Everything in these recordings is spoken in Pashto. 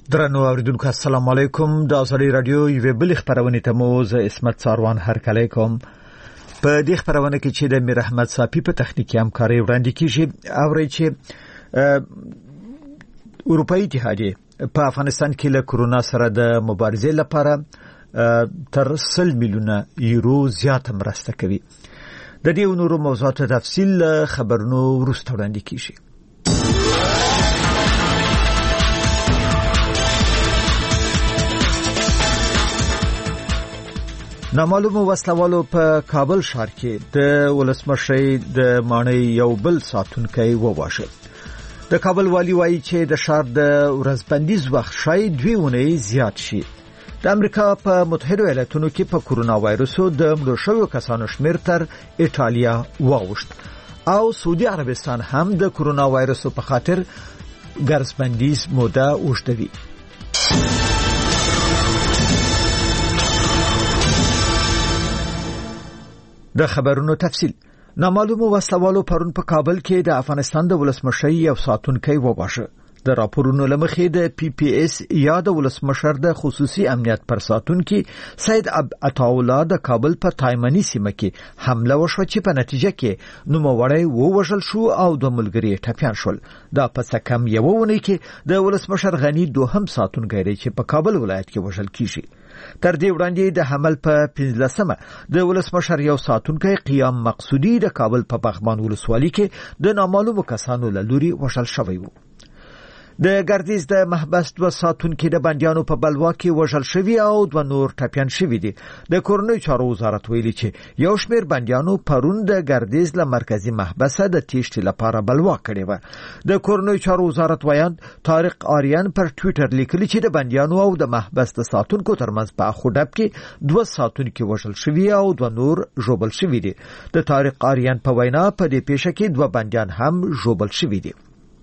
درنو اوریدونکو السلام علیکم. د ازادي رادیو یو بل خبرونه ته مو ز اسمت ساروان هرکلی کوم. په دې خبرونه کې چې د میر احمد صافی په تخنیکی همکاري وړاندې کیږي اوري چې اروپאי اتحادیه په افغانستان کې له کورونا سره د مبارزې لپاره تر 100 میلیونه یورو زیات مرسته کوي. د دې نورو موضوعاتو تفصیل خبرونو وروسته وړاندې کیږي. نامعلومو وسلوالو په کابل ښار کې د ولسمشر د مانۍ یو بل ساتونکی وواژه. د کابل والی وایي چې د ښار د ورځبندیز وخت شاید 2 اونۍ زیات شي. د امریکا په متحده ایالاتونو کې په کورونا وایرسو د مړو شویو کسانو شمېر تر ایټالیا واوښت او سعودي عربستان هم د کورونا وایرسو په خاطر ګرځبندیز موده اوږدوي. د خبرونو تفصیل. نامعلومو وسلوالو پرون په کابل کې د افغانستان د ولسمشر یو ساتونکی وواژه. د راپورونو لمخې د پی پی اس یا د ولسمشر د خصوصي امنیت پر ساتونکي سید عطاالله د کابل په تایمنی سیمه کې حمله وشوه چې په نتیجه کې نوموړی ووژل شو او د ملګری ټپیان شول. دا په سکم یو ونې کې د ولسمشر غنی دوهم ساتونکی دی چې په کابل ولایت کې وژل کیږي. تر دې وړاندې د حمل په 15مه د ولسمشر یو ساتونکی قیام مقصودی د کابل په پغمان ولسوالۍ کې د نامعلومو کسانو له لوري وژل شوی و. د ګردیز د محبس 2 ساتونکي د بندیانو په بلوا کې وژل شوی او 2 نور ټپیان شوی دي. د کورنۍ چارو وزارت ویلي چې یو شمېر بندیانو پرون د ګردیز له مرکزی محبس د تیښتې لپاره بلوا کړې و. د کورنۍ چارو وزارت وایي طارق آریان پر ټوئیټر لیکلی چې د بندیانو او د محبس د ساتونکو ترمنځ په خودب کې 2 ساتونکي وژل شوی او 2 نور ژوبل شوی دي. د طارق آریان په وینا په دې پیښه کې 2 بندیان هم ژوبل شوی دي.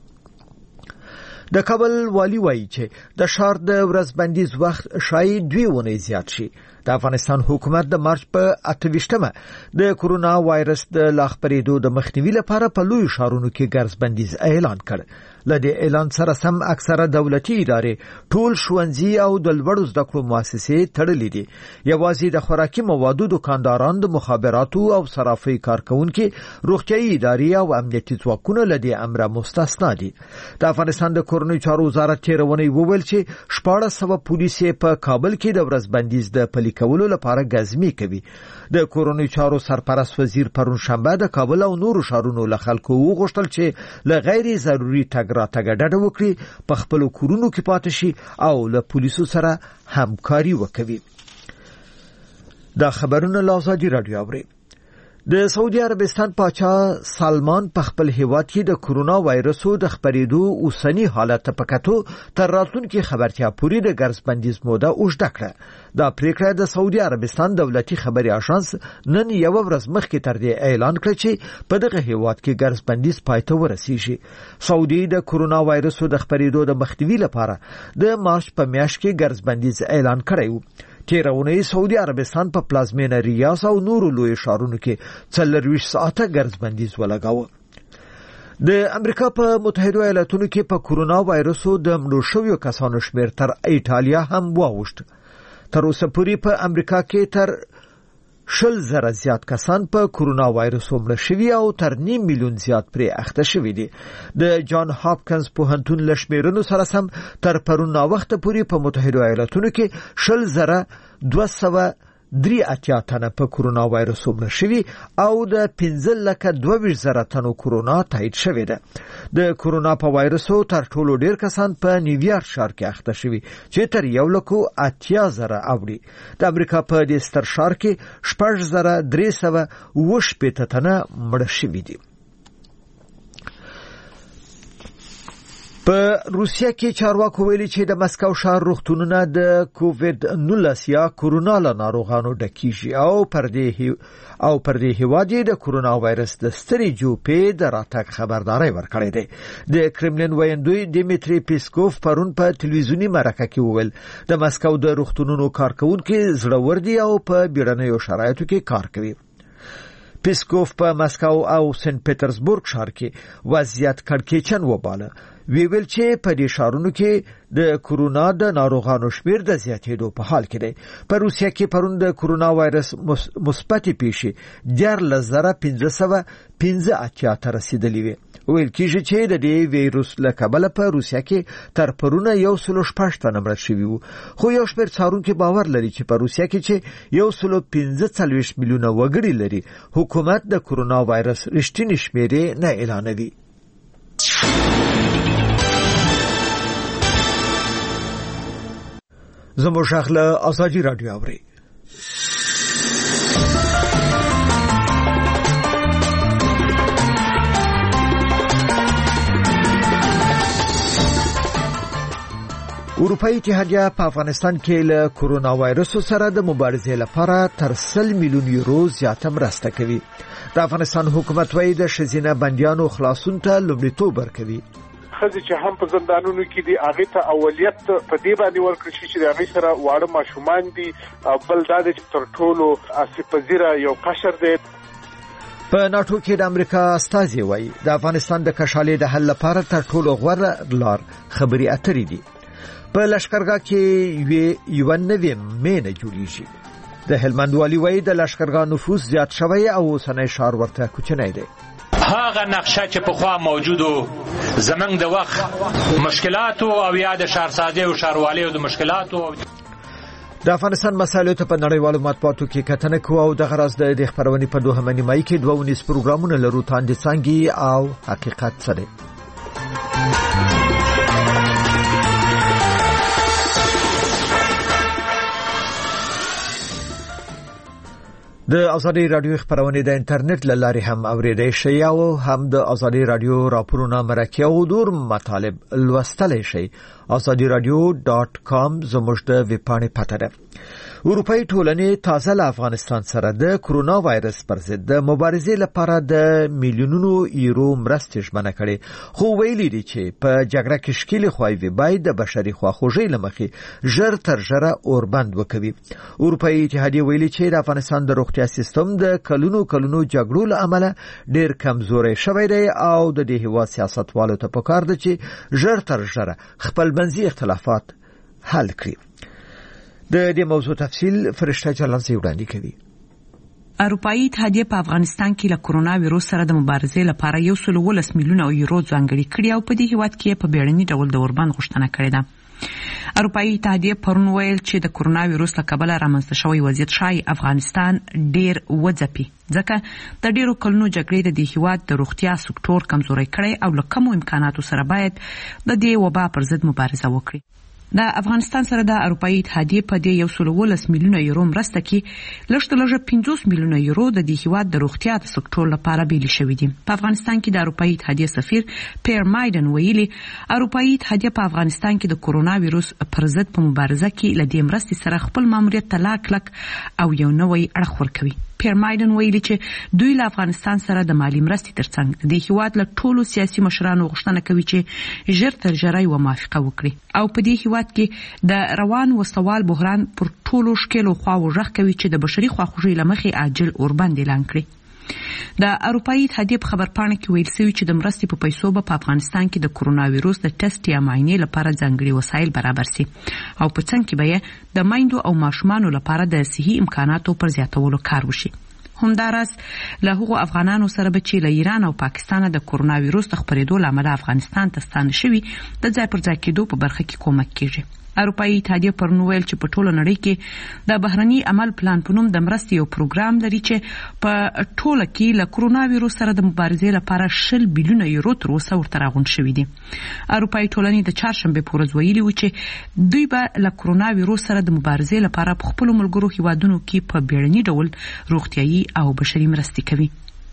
د کابل والی وایي چې د ښار د ورځبندیز وخت شاید 2 اونۍ زیات شي. د افغانستان حکومت د مارچ په 28مه د کورونا وایرس د لاخپریدو د مخنیوي لپاره په لوی ښارونو کې ګرځبندیز اعلان کړ. لدې اعلان سره سم اکثره دولتي ادارې ټول ښوونځي او د لوړو زده کړو مؤسسې تړلې دي. یوازې د خوراکي موادو دکانداران، د مخابراتو او صرافۍ کارکونکو، روغتيایي ادارې او امنیتي ځواکونه لدې امر مستثنا دي. د افغانستان د کورنۍ چارو وزارت تیرونی وویل چې 1400 پولیس په کابل کې د ورځبندیز د پلي کولو لپاره غزمي کوي. د کورنۍ چارو سرپرست وزیر پرون شنبه د کابل او نورو ښارونو له خلکو وغوښتل چې له غیر ضروري تګ راتګ ډډه وکړي، په خپل کورونو کې پاتې شي او له پولیسو سره همکاري وکړي. دا خبرونه له ازادي رادیو اوري. د سعودي عربستان پاچا سلمان په خپل هیواد کې د کورونا وایرسو د خپرېدو اوسنی حالت په کتو تر راتلونکي خبرتیا پورې د ګرځبندیز موده اوږده کړه. دا پریکړه د سعودي عربستان دولتي خبري اژانس نن یو ورځ مخکې تر دې اعلان کړ چې په دغه هیواد کې ګرځبندیز پای ته ورسیږي. سعودي د کورونا وایرسو د خپرېدو د مخنیوي لپاره د مارچ په میاشت کې ګرځبندیز اعلان کړی و. تیرونی سعودي عربستان په پلازمینه ریاض او نورو لوی ښارونو کې 24 ساعته ګرځبندیز ولګاوه. د امریکا په متحده ایالاتونو کې په کورونا وایرسو د مړو شویو کسانو شمېر تر ایټالیا هم واوښت. تر اوسه پورې په امریکا کې تر 20,000 زیات کسان په کورونا وایرس مړه شوي او تر 2 میلیون زیات پرې اخته شوي دي. د جان هاپکنز پوهنتون لشمیرونو سره سم تر پرون وخت پورې په متحده ایالاتونو کې 20,283 تنه په کورونا وایرس مړه شوي او د 15,22,000 تنو کورونا تایید شوی ده. د کورونا په وایرسو تر ټولو ډیر کسان په نیویارک ښار کې اخته شوي چې تر 1,80,000 اوړي. د امریکا په دې ستر ښار کې 6,380 تنه مړه شوي دي. په روسیا کې چارواکو ویلي چې د مسکو ښار روغتونونه د کووید 19 یا کورونا له ناروغانو ډکیږي او پر دې هیواد د کورونا وایرس د ستري جوپې د راتګ خبرداري ورکړې ده. د کرملین ویاندوی دیمیتری پیسکوف پرون په تلویزیونی مرکه کې وویل د مسکو د روغتونونو کارکونکو زړور دي او په بیړنیو شرایطو کې کار کوي. پیسکوف په مسکو او سنت پټرزبورګ ښار کې وضعیت کړکېچن وباله. ویل چې په دې ښارونو کې د کورونا د ناروغانو شمیر د زیاتېدو په حال کې دی. په روسیه کې پرون د کورونا وایرس مثبت پیښې 1,515 ته رسیدلې وي. ویل کېږي چې د دې وایرس له کبله په روسیه کې تر پرونه 116 مړه شوي وو. خو یو شمېر څارونکي باور لري چې په روسیه کې چې 145 میلیونه وګړي لري، حکومت د کورونا وایرس رښتینی شمېرې نه اعلانوي. زموږ غږ ازادي رادیو اوري. اروپאי اتحادیه په افغانستان کې له کورونا وایرس سره د مبارزې لپاره تر 100 میلیون یورو زیاته مرسته کوي. د افغانستان حکومت وايي د ښځینه بندیانو خلاصون ته لومړیتوب ورکوي. خځې چې هم په زندانونو کې دي هغه ته اولویت په دې باندې ورکړي چې هغه سره واړه ماشومان دي. بل دا د تر ټولو اسپزیره یو قشر دی. په ناتو کې د امریکا استازي وايي د افغانستان د کشالې د حل لپاره تر ټولو غوره لار خبري اترې دي. په لشکرګاه کې یو نوې مینه جوړیږي. د هلمند والی وايي د لشکرګاه نفوس زیات شوی او اوسنی ښار ورته کوچنی دی. هغه نقشه چې په خوا موجودو زمنګ د وخت مشکلاتو او یا د شهرسازي او شهروالۍ او د مشکلاتو د افغانستان مسایلو ته په نړیوالو مطبوعاتو کې کتنه کوو او د غرض د خبرونې په دوه نیمایي کې 2 پروګرامونه لرو تاند څنګه او حقیقت سره. د ازادي رادیو خبرونه د انټرنیټ لارې هم اوریدای شئ او هم د ازادي رادیو راپورونه مرکه او دور مطالب لوستلای شئ. azadiradio.com زموږ د ویب پاڼې پته ده. اروپאי ټولنې تازه له افغانستان سره د کورونا وایرس پر ضد د مبارزې لپاره د میلیونونو یورو مرستې ژمنه کړې، خو ویلي دي چې په جګړه کې ښکېلې خواوې باید د بشري خواخوږۍ له مخې ژر تر ژره اوربند وکوي. اروپאי اتحادیه ویلي چې د افغانستان د روغتیا سیستم د کلونو جګړو له امله ډېر کمزوری شوی دی او د دې هیواد سیاستوالو ته پکار ده چې ژر تر ژره خپل منځي اختلافات حل کړي. د دې موضوع تفصیل فرشته جلانزی وړاندې کوي. اروپאי اتحادیه په افغانستان کې له کورونا وایرس سره د مبارزې لپاره 110 میلیونه یورو ځانګړي کړي او په دې هیواد کې په بیړني ډول د اوربند غوښتنه کړې ده. اروپאי اتحادیه پرون ویل چې د کورونا وایرس له کبله رامنځته شوی وضعیت شای افغانستان ډیر وځپي، ځکه د ډیرو کلونو جګړې د دې هیواد د روغتیا سکتور کمزوري کړي او له کمو امکاناتو سره باید د دې وبا پر ضد مبارزه وکړي. د افغانستان سره د اروپאי اتحادیه په دې 110 میلیونه یورو مرسته کې لږ 50 میلیونه یورو د دې هیواد د روغتیا د سکتور لپاره بیل شوی دي. په افغانستان کې د اروپאי اتحادیه سفیر پیر مایدن ویلي اروپאי اتحادیه په افغانستان کې د کورونا وایرس پر ضد په مبارزه کې له دې مرستې سره خپل ماموریت ته لا کلک او یو نوی اړخ ورکوي. پیر مایدن ویلي چې دوی له افغانستان سره د مالی مرستې ترڅنګ د هیواد له ټولو سیاسي مشرانو غوښتنه کوي چې ژر تر ژره یو موافقه وکړي او په دې هیواد کې د روان وسوال بحران پر ټولو شکلو خواو ژغ کوي چې د بشري خواخوږۍ لمخې عاجل اوربند اعلان کړي. د اروپאי اتحادیه په خبرپاڼه کې ویل شوی چې د مرستې په پیسو به په افغانستان کې د کورونا وایرس د ټیسټ یا معاینې لپاره ځانګړي وسایل برابر شي او په څنګ کې به د میندو او ماشومانو لپاره د صحي امکاناتو پر زیاتولو کار وشي. همداراز له هغو افغانانو سره به چې له ایران او پاکستان د کورونا وایرس د خپرېدو لامل افغانستان ته ستانه شوي د ځای پر ځای کېدو په برخه کې کومک کیږي. اروپאי اتحادیه پرون ویل چې په ټوله نړۍ کې د بهرني عمل پلان په نوم د مرستې یو پروګرام لري چې په ټوله کې له کورونا وایرس سره د مبارزې لپاره 100 بلیونه یورو تر اوسه ورته راغونډ شوي دي. اروپאי ټولنې د چهارشنبه په ورځ ویلي و چې دوی به له کورونا وایرس سره د مبارزې لپاره په خپل ملګرو هیوادونو کې په بیړني ډول روغتیايي او بشري مرستې کوي.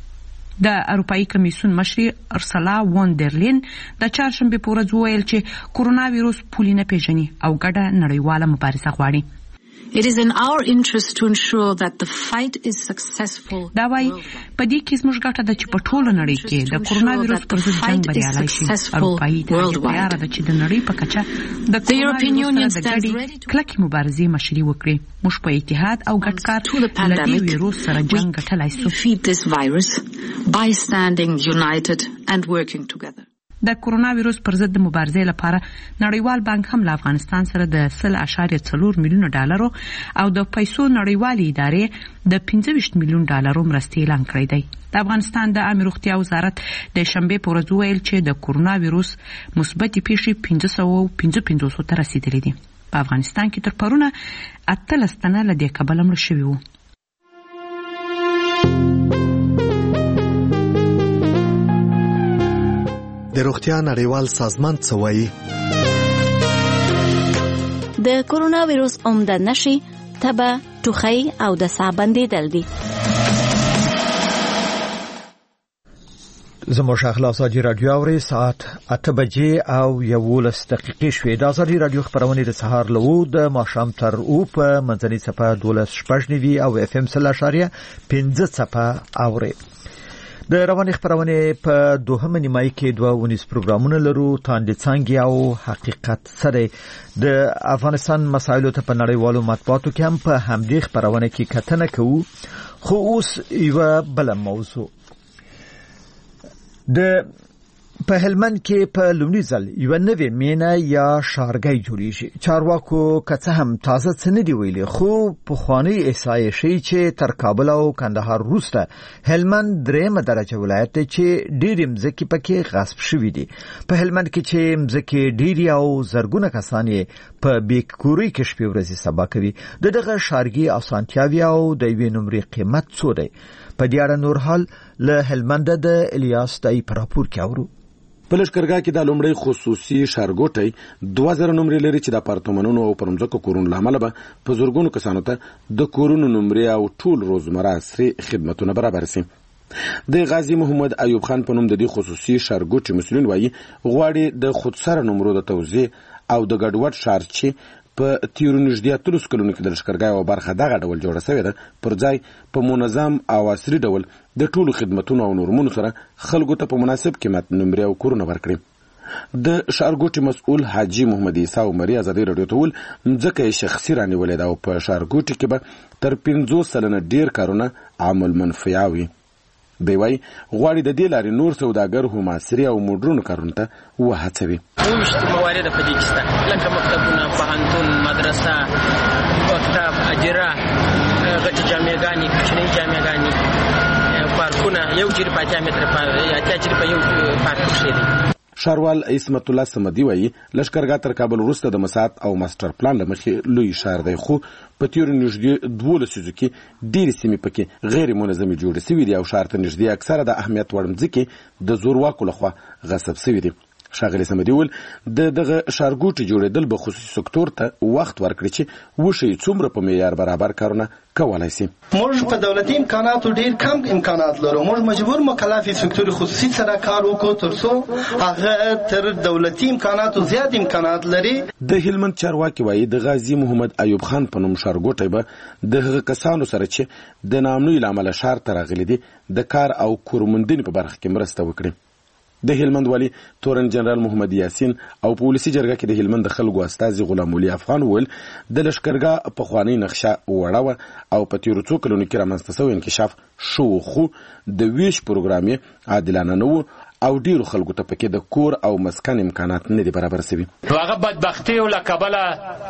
د اروپאי کمیسیون مشر ارسلا وان در لین د چهارشنبه په ورځ ویل چې کورونا وایرس پولي نه پیژني او ګډه نړیواله مبارزه غواړي. It is in our interest to ensure that the fight is successful. دا وايي په دې کې زموږ ګټه ده چې په ټوله نړۍ کې د کورونا وایرس پر ضد جنگ بریالی شي. اروپאי اتحادیه تیار ده چې د نړۍ په کچه د کورونا وایرس سره د ګډې کلکې مبارزې مشري وکړي. موږ په اتحاد او ګډ کار له دې وایرس سره جنگ ګټلای شو. Defeat this virus by standing united and working together. د کرونا وایروس پر ضد د مبارزې لپاره نړیوال بانک هم له افغانستان سره د 0.4 میلیون ډالر او د پیسو نړیوالې ادارې د 25 میلیون ډالر مرستې اعلان کړې ده. د افغانستان د عامه روغتیا وزارت د شنبه په ورځ ویل چې د کرونا وایروس مثبت پیښې 555 ته رسیدلې دي. په افغانستان کې تر پرونه 18 تنه له دې کبله مړه شوي وو. د روغتیا نړیوال سازمان څه وایي؟ د کرونا وایروس عمده نښې تبه، ټوخی او د ساه بندېدل دي. زموږ اخلاص اجي رادیو اوري ساعت 8 بجې او 11 دقیقې شوې. د ازادي رادیو خبرونه د سهار لوو د ماښام تر او په منځنۍ صفه 12.9 او اف ام 0.5 صفه اوري. د رواني خبرونه په دوهمه نیمایي کې 2 پروګرامونه لرو. تاندې څنګه او حقیقت سره د افغانستان مسایلو ته په نړیوالو مطبوعاتو کې هم په همدې خبرونه کې کتنه کوو. خو اوس یو بل موضوع د په هلمند کې په لومړي ځل یو نوې مینه یا شارګۍ جوړیږي. چارواکو کڅه هم تازه څه نه دی ویلي، خو په خواني احصایې شي چې تر کابل او کندهار وروسته هلمند درېمه درجه ولایت دی چې ډېر مځکې پکې غصب شوي دي. په هلمند کې چې مځکې ډېری او زرګونه کسان په بیکوري کې شپې ورځې سبا کوي. دغه شارګي اسانتیاوي او د یوې نمرې قیمت څو دی؟ په دې اړه نور حال له هلمند د الیاس دای پر راپور کې اورو. په لښکرګاه کې د لومړی خصوصي شارګوټي 2000 نمرې لري چې د اپارتمانونو او پرمځکو کورونو لامل به په زورګونو کسانو ته د کورونو نمرې او ټول روزمره عصري خدماتونه برابر شي. د غازی محمد ایوب خان په نوم د دې خصوصي شارګوټي مسؤلین وایي غواړي د خودسره نمرو د توزیع او د ګډوډ شارچي په تیرو نږدې 30 کلونو کې د لښکرګاه او برخه دغه ډول جوړه شوې ده، پر ځای په منظم او عصري ډول د ټولو خدماتونو او نورمونو سره خلکو ته په مناسب قیمت نمرې او کورونه ورکړي. د شارګوټي مسؤل حاجی محمد عیسی عمری ازادي رادیو ته ویل ځکه شخصي رانیولې ده او په شارګوټي کې به تر 50 سلنه ډیر کارونه عمل منفعه وي. دی وایي غواړي د دې لارې نور سوداګر هم عصري او موډرن کارونه ته وهڅوي. وشت موارد په دې کې شته لکه مکتبونه، پوهنتون، مدرسه، مکتب، اجره، غټي جامعګانې، کوچنۍ جامعګانې، پارکونه، یو جری په 8 متره په 8 جری په یو پارک شي دي. شاروال اسمت الله سمدي وایي لښکرګاه تر کابل وروسته د مساحت او ماستر پلان لمخې لوی شهر دی، خو په تیرو نږدې 12 لسیزو کې ډېرې سیمې پکې غیر منظمې جوړې شوي دي او ښار ته نږدې اکثره د اهمیت وړ مځکې د زورواکو لخوا غصب شوي دي. ښاغلي سمدي ویل دغه ښارګوټي جوړېدل به خصوصي سکتور ته وخت ورکړي چې وشي څومره په معیار برابر کارونه کولای شي. موږ په دولتي امکاناتو ډېر کم امکانات لرو. موږ مجبور مکلف سکتور خصوصي سره کار وکړو ترڅو هغه تر دولتي امکاناتو زیات امکانات لري. د هلمند چارواکي وایي د غازی محمد ایوب خان په نوم ښارګوټی به د هغه کسانو سره چې د نامنوي له امله ښار ته راغلي دي د کار او کورموندنې په برخه کې مرسته وکړي. د هلمند والی تورن جنرال محمد یاسین او پولیسي جرګه کې د هلمند د خلکو استازي غلام علي افغان ویل د لښکرګاه په خواني نقشه وړه او په تیرو څو کلونو کې رامنځته شوی انکشاف شو، خو د ویش پروګرام یې عادلانه نه و او ډیرو خلکو ته پکې د کور او مسکن امکانات نه دي برابر شوي. هغه بدبختي او لکبله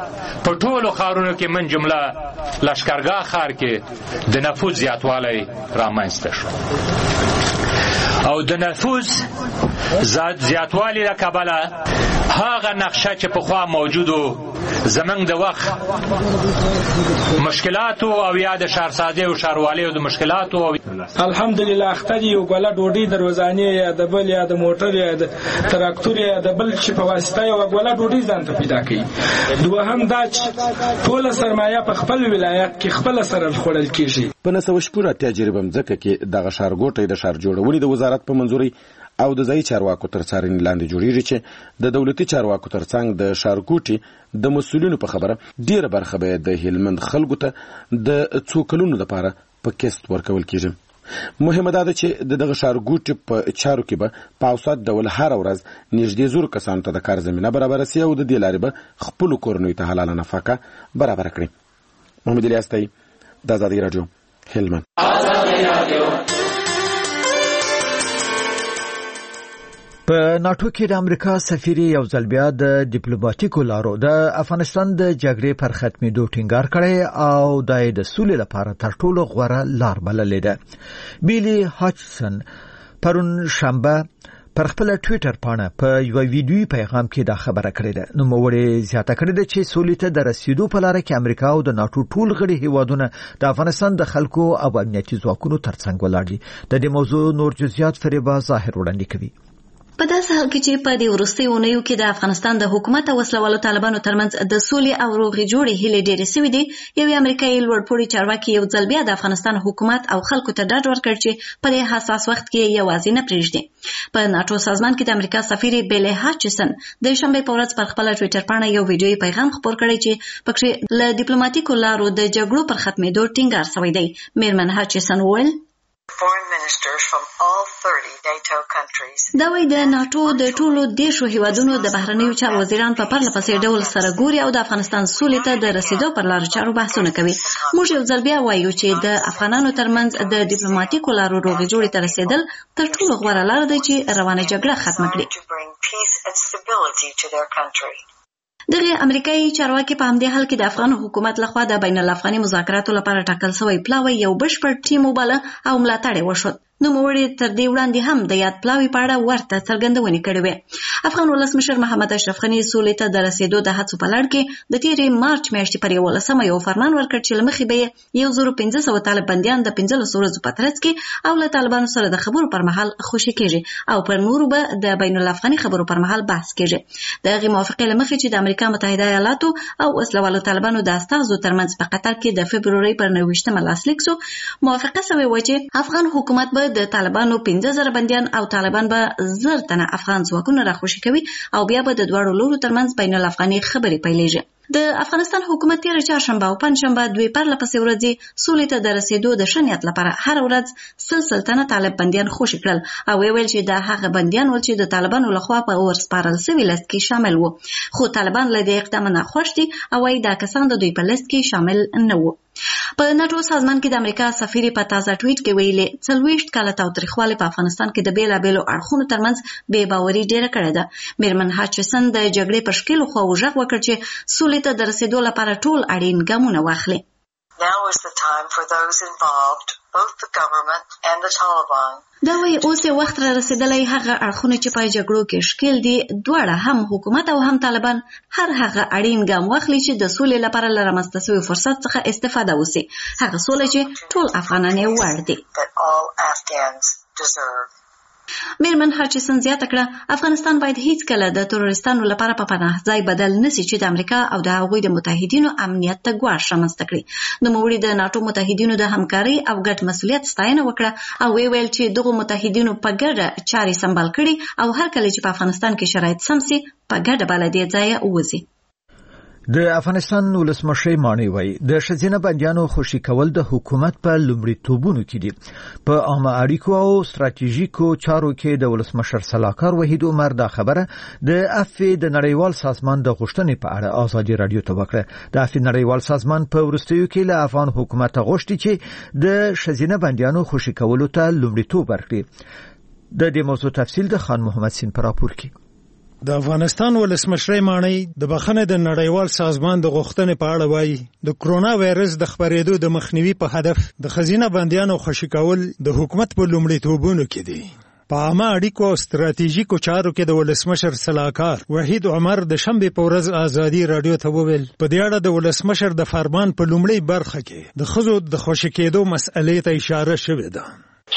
په ټولو ښارونو کې من جمله لښکرګاه ښار کې د نفوذ زیاتوالی رامنځته شو او د نفوذ زیاتوالی له کبله هغه نقشه چې پخوا موجودو زمنګ د وخت مشکلاتو او یا د شهرسازۍ او ښاروالۍ د مشکلاتو الحمدلله اختر یو ګوله ډوډۍ دروازانې یا د بل یا د موټر یا د تراکتور یا د بل چې په واسطه یو ګوله ډوډۍ ځان ته پیدا کړي. دوهم دا چې ټوله سرمایه په خپل ولایت کې خپل سره خوړل کیږي. په 1980 تجربه مځکه کې دغه ښارګوټی د ښار جوړونې د وزارت په منظوري او د ځای چارواکو تر څارنې لاندې جوړیږي چې د دولتي چارواکو ترڅنګ د ښارګوټي د مسؤلینو په خبره ډیره برخه به د هلمند خلکو ته د څو کلونو لپاره په کیست ورکول کیږي. مهمه ده چې دغه ښارګوټي په چارو کې به په اوسط ډول هر ورځ نږدې زر کسانو ته د کار زمینه برابر شي او د دې لارې به خپل کورنۍ ته حلاله نفقه برابر کړي. محمد الیاس دی د ازادي رادیو هلمند. په ناتو کې د امریکا سفیر یو ځل بیا د ډیپلوماټیکو لارو د افغانستان د جګړې پر ختمېدو ټینګار کړی او د سولې لپاره تر ټولو غوره لار بللې ده. بیلی هاچسن پرون شنبه پر خپل ټوئیټر باندې په یو ویډیوي پیغام کې دا خبره کړې ده. نو موږ زیاته کړې ده چې سولې ته د رسیدو په لار کې امریکا او د ناتو ټول غړي هیوادونه د افغانستان د خلکو او امنیتي ځواکونو ترڅنګ ولاړ دي. د دې موضوع نور جزئیات فریبا ظاهر وړاندې کوي. په داسې حال کې چې په دې وروستي اونیو کې د افغانستان د حکومت او وسلوالو طالبانو ترمنځ د سولې او روغې جوړې هیلې ډېرې سوي دي، یو امریکایي لوړپوړي چارواکي یو ځل بیا د افغانستان حکومت او خلکو ته ډاډ ورکړ چې په دې حساس وخت کې یوازې نه پرېږدي. په ناتو سازمان کې د امریکا سفیر بیلی هاچسن د شنبې په ورځ پر خپل ټوئیټر باندې یو ویډیوي پیغام خپور کړی چې پکې له ډیپلوماټیکو لارو د جګړو پر ختمېدو ټینګار شوی دی. میرمن هاچسن وویل دا وایي د ناتو د ټولو دیشو هیوادونو د بهرنیو چارو وزیران په پرله پسې ډول سره ګوري او د افغانستان سولې ته د رسیدو پر لارو چارو بحثونه کوي. موږ یو ځل بیا وایو چې د افغانانو ترمنځ د ډیپلوماټیکو لارو روغې جوړې ته رسیدل تر ټولو غوره لار ده چې روانه جګړه ختمه کړي. دغه امریکایي چارواکي په همدې حال کې د افغان حکومت لخوا د بین الافغاني مذاکراتو لپاره ټاکل شوی پلاوی یو بشپړ ټیم وباله او ملاتړ وشو. نو موږ تر دې وړاندې هم د یاد پلاوی په اړه ورته څرګندونې کړې وې. افغان ولسمشر محمد اشرف غني سولې ته د رسیدو د هڅو په لړ کې د تیرې مارچ میاشتې پر 11 یو فرمان ورکړ چې له مخې به 1500 طالب بندیان د 15 ورځو په ترڅ کې او له طالبانو سره د خبرو پر مهال خوشي کېږي او پر نورو به د بین الافغاني خبرو پر مهال بحث کېږي. دغه موافقه له مخې چې د امریکا متحده ایالاتو او وسلوالو طالبانو د استازو ترمنځ په قطر کې د فبروري پر 29 لاسلیک شو، موافقه شوې و چې افغان حکومت به د طالبانو 15000 بندیان او طالبان به 1000 تنه افغان ځواکونه راخوشي کوي او بیا به د دواړو لورو ترمنځ بین الافغاني خبرې پیلېږي. د افغانستان حکومت تیر چهارشنبه او پنځشنبه دوی پرله پسې ورځې سولې ته د رسیدو د شنیت لپاره هر ورځ 100 تنه طالب بندیان خوشي کړل او ویل چې د هغه بندیان ول چې د طالبانو لخوا په ورسپارل شوی لیست کې شامل وو، خو طالبان له دې اقدام نه خوښ دي او وايي دا کسان د دوی په لیست کې شامل نه وو. په ناتو سازمان کې د امریکا سفیر په تازه ټویټ کې ویلي 40 کاله تاوتریخوالی په افغانستان کې د بیلابېلو اړخونو ترمنځ بې باوري ډېره کړې ده. میرمن هاچسن د جګړې پر شکلو خو وژغ وکړ چې سولې ته د رسیدو لپاره ټول اړین ګامونه واخلي. Now is the time for those involved, both the government and the Taliban. دا وایي اوس یې وخت را رسیدلی هغه اړخونه چې په جګړو کې ښکیل دي دواړه هم حکومت او هم طالبان هر هغه اړین ګام واخلي چې د سولې لپاره له رامنځته شوي فرصت څخه استفاده وسي، هغه سوله چې ټول افغانان یې وړ دي. میرمن هاچسن زیاته کړه افغانستان باید هیڅ کله د تروریستانو لپاره په پناه ځای بدل نشي چې د امریکا او د هغوی د متحدینو امنیت ته ګواښ رامنځته کړي. نو موږ د ناتو متحدینو د همکارۍ او ګډ مسؤلیت ستاینه وکړه او ویل چې دغه متحدینو په ګډه چارې سمبال کړي او هر کله چې په افغانستان کې شرایط سم سي په ګډه بلدي ځای ووځي. د افغانستان ولسمشر مانی وای د شزینه بندیانو خوشی کول د حکومت په لومړیتوبونو کې دي. په عامه اړیکو او ستراتیژیکو چارو کې د ولسمشر صلاحکار وحید عمر دا خبره د افی د نړیوال سازمان د غوښتنې په اړه ازادي رادیو ته وکړه. د افی نړیوال سازمان په ورستیو کې له افغان حکومت غوښتي چې د شزینه بندیانو خوشی کولو ته لومړیتوب ورکړي. د دې موضوع تفصیل د خان محمد سین پر راپور کې. د افغانستان ولسمشر مانی د بخښنې د نړیوال سازمان د غوښتنې په اړه وایي د کرونا وایرس د خپرېدو د مخنیوي په هدف د خزینه بندیانو خوشي کول د حکومت په لومړیتوبونو کې دي. په عامه اړیکو او ستراتیژیکو چارو کې د ولسمشر صلاحکار وحید عمر د شنبې په ورځ ازادي رادیو ته وویل په دې اړه د ولسمشر د فرمان په لومړۍ برخه کې د ښځو د خوشي کېدو مسئلې ته اشاره شوې ده.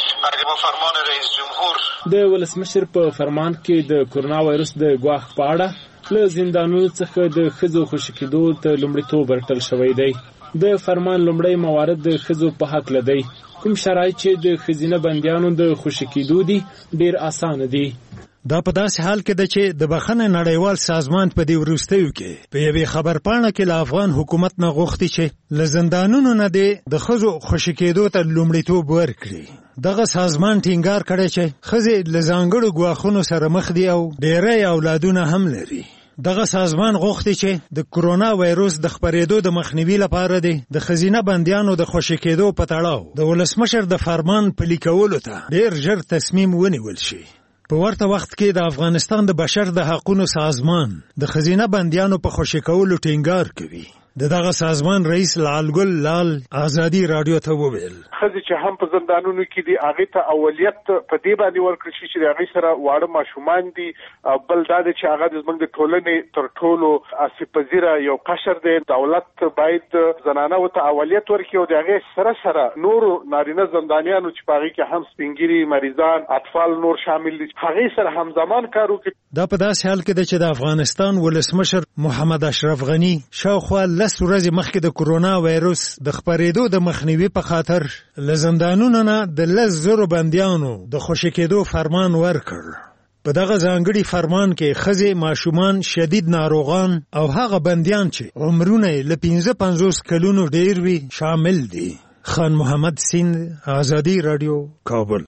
د ولسمشر په فرمان کې د کرونا وایرس د ګواښ په اړه له زندانونو څخه د ښځو خوشي کېدو ته لومړیتوب ورکړل شوی دی. د فرمان لومړی موارد د ښځو په حق لدی. کوم شرایط چې د ښځینه بندیانو د خوشي کېدو دي ډېر اسانه دي. دا په داسې حال کې ده چې د بخښنې نړیوال سازمان په دې وروستیو کې په یوې خبرپاڼه کې له افغان حکومت نه غوښتي چې له زندانونو نه د ښځو خوشي کېدو ته لومړیتوب ورکړي. دغه سازمان ټینګار کړی چې ښځې له ځانګړو ګواښونو سره مخ دي او ډېری اولادونه هم لري. دغه سازمان غوښتي چې د کرونا وایرس د خپرېدو د مخنیوي لپاره د ښځینه بندیانو د خوشي کېدو په تړاو د ولسمشر د فرمان پلي کولو ته ډېر ژر تصمیم ونیول شي. په ورته وخت کې د افغانستان د بشر د حقوقو سازمان د خزینه بندیانو په خوشی کولو ټینګار کوي. دغه سازمان رئیس لالګل لال آزادي رادیو ته وویل خزي چې هم په زندانونو کې دي هغه ته اولیت په دې باندې ورکړي چې هغه سره واړه ماشومان دي. بل دا چې هغه زموږ د ټولنې تر ټولو اسپزیره یو قشر دی. دولت باید زنانه او ته اولیت ورکړي او دغه سره سره نور نارینه زندانیانو چې پاره کې هم سپینګری مریضان اطفال نور شامل دي هغه سره همزمان کار وکړي. دا په داسې حال کې چې د افغانستان ولسمشر محمد اشرف غنی شاوخوا لس ورځې مخکې د کرونا وایروس د خپرېدو د مخنیوي په خاطر له زندانونو نه د 100,000 بندیانو د خوشی کېدو فرمان ورکړ. په دغه ځانګړي فرمان کې ښځې، ماشومان، شدید ناروغان او هغه بندیان چې عمرونه له 55 کلونو ډیر وي شامل دي. خان محمد سیند، آزادي رادیو، کابل.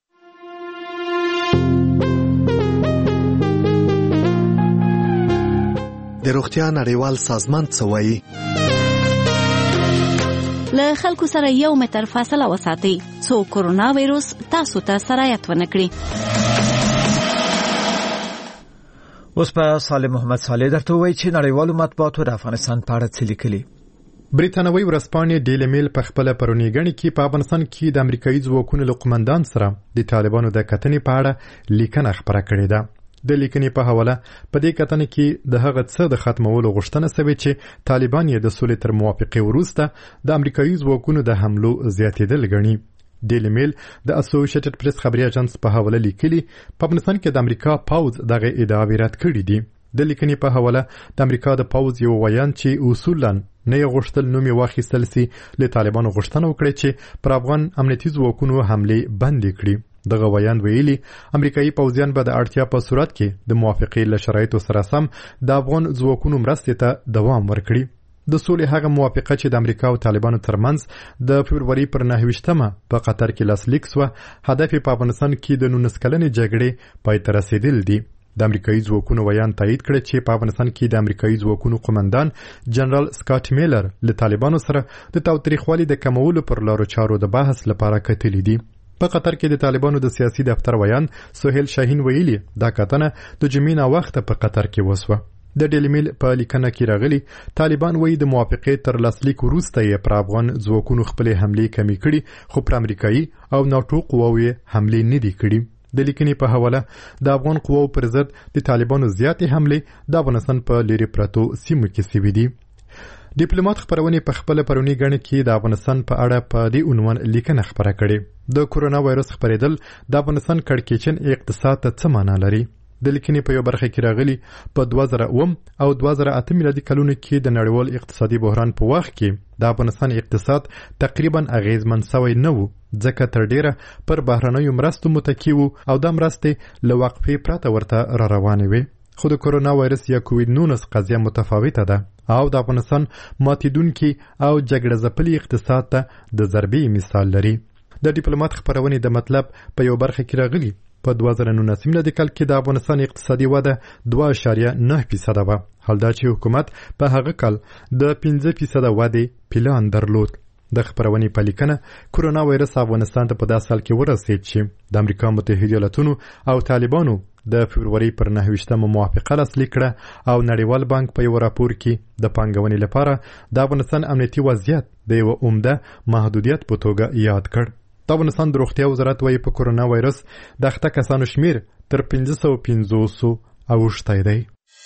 د روغتیا نړیوال سازمان څه وایي؟ له خلکو سره 1 متر فاصله وساتئ څو کرونا وایروس تاسو ته سرایت ونه کړي. اوس په صالح محمد صالح درته وایي چې نړیوالو مطبوعاتو د افغانستان په اړه څه لیکلي. بریتانوي ورځپاڼې ډیلی میل په خپل پرونی غړي کې په افغانستان کې د امریکایي ځواکونو له قومندان سره د طالبانو د کتنې په اړه لیکنه خبره کړې ده. د لیکنې په حواله په دې کتنه کې د هغه څه د ختمولو غوښتنه شوې چې طالبان یې د سولې تر موافقې وروسته د امریکایي ځواکونو د حملو زیاتېدل ګڼي. ډیلی میل د اسوسییټډ پریس خبري اژانس په حواله لیکلي په افغانستان کې د امریکا پاوز دغه ادعاوې رد کړې دي. د لیکنې په حواله د امریکا د پاوز یو ویان چې اصولاً نه یې غوښتل نوم یې واخیستل سي له طالبانو غوښتنه وکړي چې پر افغان امنیتي ځواکونو حمله بند کړي. دغه ویان ویلي امریکایي پوځیان به د اړتیا په صورت کې د موافقې له شرایطو سره سم د افغان ځواکونو مرستې ته دوام ورکړي. د سولې هغه موافقه چې د امریکا او طالبانو ترمنځ د فبروري پر 29مه په قطر کې لاسلیک شوه هدف په افغانستان کې د 19 کلنې جګړې پای ته رسیدل دي. د امریکایي ځواکونو ویان تایید کړ چې په افغانستان کې د امریکایي ځواکونو قومندان جنرال سکاټ میلر له طالبانو سره د تاوتریخوالي د کمولو پر لارو چارو د بحث لپاره کتلي دي. په قطر کې د طالبانو د سیاسي دفتر ویان سهیل شاهین ویلي دا کتنه د جمعې نه وخت په قطر کې وسوه. د ډیلی میل په لیکنه کې راغلي طالبان وایي د موافقې تر لاسلیک وروسته یې پر افغان ځواکونو خپلې حملې کمې کړي خو پر امریکایي او ناټو قواوې حملې نه دي کړي. د لیکنې په حواله د افغان قواو پر ضد د طالبانو زیاتې حملې د افغانستان په لری پرتو سیمو کې شوې دي. ډیپلوماټ خبرونه په خپل پرونی غړي کې د افغانستان په اړه په دې عنوان لیکنه خبره کړې. د کورونا وایرس خبرېدل د افغانستان کړکېچن اقتصاد ته څه معنا لري؟ د لیکنې په یو برخه کې راغلي په 2009 او 2008 میلادي کلونو کې د نړیوال اقتصادي بحران په وخت کې د افغانستان اقتصاد تقریبا اغیزمن شوی نه و ځکه تر ډیره پر بهرنیو مرستو متکی و او د مرستې له وقفې پرته ورته را روانې وي. خو د کورونا وایرس یا کووید 19 قضیه متفاوته ده او د افغانستان ماتیدونکي او جګړه ځپلي اقتصاد ته د ضربې مثال لري. د ډیپلوماټ خبرونه د مطلب په یو برخه کې راغلي په 2019 میلادي کال کې د افغانستان اقتصادي وده 2.9% وه. حال دا چې حکومت په هغه کال د 5% وده پلان درلود. د خبرونې په لیکنه کورونا وایرس افغانستان ته په داسې حال کې ورسېد چې د امریکا متحده ایالاتونو او طالبانو د فبروري پر 29مه موافقه لاسلیک کړه او نړیوال بانک په یو راپور کې د پانګونې لپاره د افغانستان امنیتي وضعیت د یو عمده محدودیت په توګه یاد کړ. د افغانستان د روغتیا وزارت وايي په کورونا وایرس د اخته کسانو شمیر تر 550 اوښتی دی.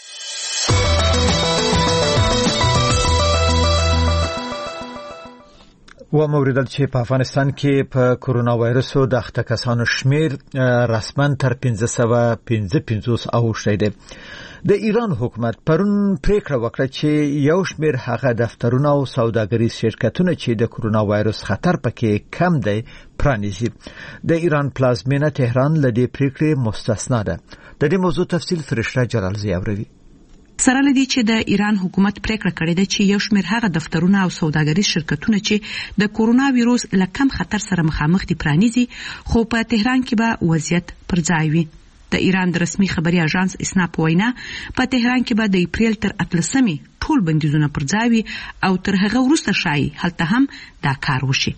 و موریدل چې په افغانستان کې په کورونا وایرسو د اخته کسانو شمیر رسما تر 555 اوښتی دی. د ایران حکومت پرون پریکړه وکړه چې یو شمیر هغه دفترونه او سوداګریز شرکتونه چې د کورونا وایرس خطر پکې کم دی پرانیزي. د ایران پلازمینه تهران له دې پریکړې مستثنا ده. د دې موضوع تفصیل فرشته جلال زیاوروي. سره لدی چې د ایران حکومت پریکړه کړې ده چې یو شمیر هغه دفترونه او سوداګریز شرکتونه چې د کورونا وایرس له کم خطر سره مخامخ دي پرانیزي خو په تهران کې به وضعیت پر ځای وي. د ایران د رسمي خبري اژانس اسنا په وینا په تهران کې به د اپریل تر 18مې ټول بندیزونه پر ځای وي او تر هغه وروسته شایي هلته هم دا کار وشي.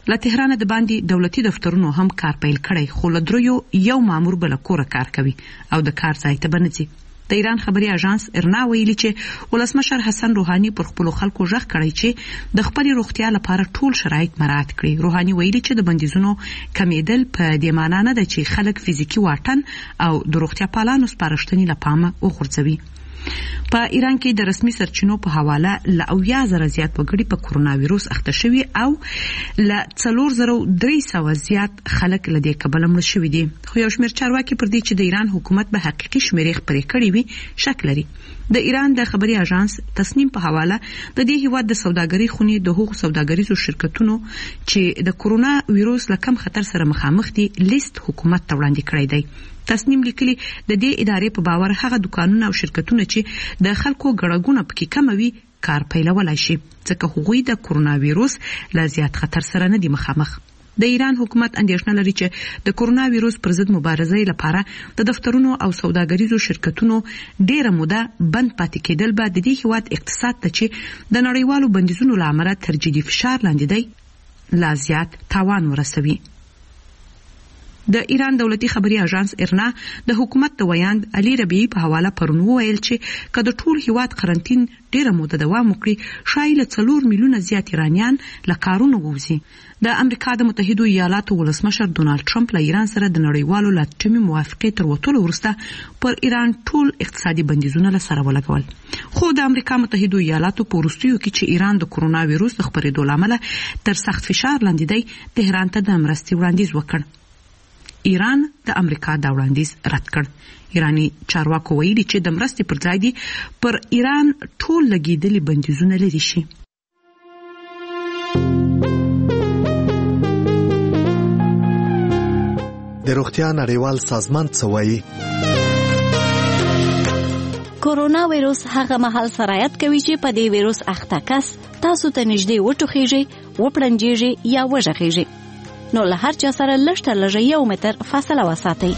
له تهران د باندې دولتي دفترونو هم کار پیل کړی، خو له دریو یو مامور بل کور کار کوي او د کار ځای ته بنځي. د ایران خبري اژانس ارنا ویلي چې ولسمشر حسن روحاني پر خپل خلکو ژغ کړی چې د خپل روغتیا لپاره ټول شرایط مراعات کړي. روحاني ویلي چې د بندیزونو کمیدل په دې معنی نه ده چې خلک فزیکی واټن او د روغتیا پالانو سپارښتنې لپاره وغورځوي. په ایران کې د رسمي سرچینو په حواله ل 80,000 زیات وګړي په کورونا وایروس اخته شوي او ل 4300 زیات خلک له دې کبله مړ شوي دي. خو یو شمېر چارواکي پر دې چې د ایران حکومت به حقیقي شمېرې خپرې کړې وي شک لري. د ایران د خبري اژانس تصنیم په حواله د دې هیواد د سوداګرۍ خونې د هغو سوداګریزو شرکتونو چې د کورونا وایروس له کم خطر سره مخامخ دي لیست حکومت ته وړاندې کړی دی. تصنیم لیکلي د دې ادارې په باور هغه دکانونه او شرکتونه چې د خلکو ګړګونه پکې کموي کار پیلولای شي ځکه هغوی د کورونا وایروس له زیات خطر سره نه دي مخامخ. د ایران حکومت اندېښنه لري چې د کورونا وایروس پر ضد مبارزې لپاره د دفترونو او سوداګریزو شرکتونو ډېره موده بند پاتې کېدل به د دې هیواد اقتصاد ته چې د نړیوالو بندیزونو له امله تر جدي فشار لاندې دی لا زیات تاوان ورسوي. د ایران دولتي خبري اژانس ارنا د حکومت د ویاند علي ربیعي په حواله پرون وویل چې که د ټول هیواد قرنټین ډېره موده دوام وکړي شاید له 4 میلیونه زیات ایرانیان له کارونو ووځي. د امریکا د متحدو ایالاتو ولسمشر ډونالد ټرمپ له ایران سره د نړیوالو له ټیمي موافقې تر وتلو وروسته پر ایران ټول اقتصادي بندیزونه له سره ولګول. خو د امریکا متحدو ایالاتو په وروستیو کې چې ایران د کورونا وایروس د خپرېدو له امله تر سخت فشار لاندې دی تهران ته د مرستې وړاندیز وکړ. ایران د امریکا دا وړاندیز رد کړ. ایرانی چارواکو ویلي چې د مرستې پر ځای دي پر ایران ټول لګیدلي بندیزونه لري شي. د روغتیا نړیوال سازمان څه وایي؟ کورونا وایروس هغه مهال سرایت کوي چې په دې وایروس اخته کس تاسو ته نږدې وټوخیږي، وپړنجیږي یا وژغیږي. نو له هر چا سره لږ تر لږه 1 متر فاصله وساتئ.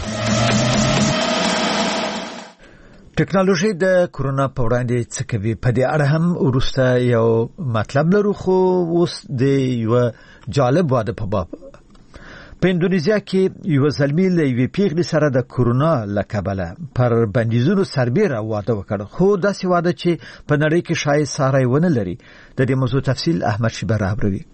ټکنالوژي د کورونا په وړاندې څه کوي په دې اړه هم وروسته یو مطلب لرو، خو اوس د یو جالب واده په باب. په اندونیزیا کې یو زلمی له یوې پیغلې سره د کورونا له کبله پر بندیزونو سربیره واده وکړ، خو داسې واده چې په نړۍ کې شاید ساری ونه لري. د دې موضوع تفصیل احمد شیبه راوړي.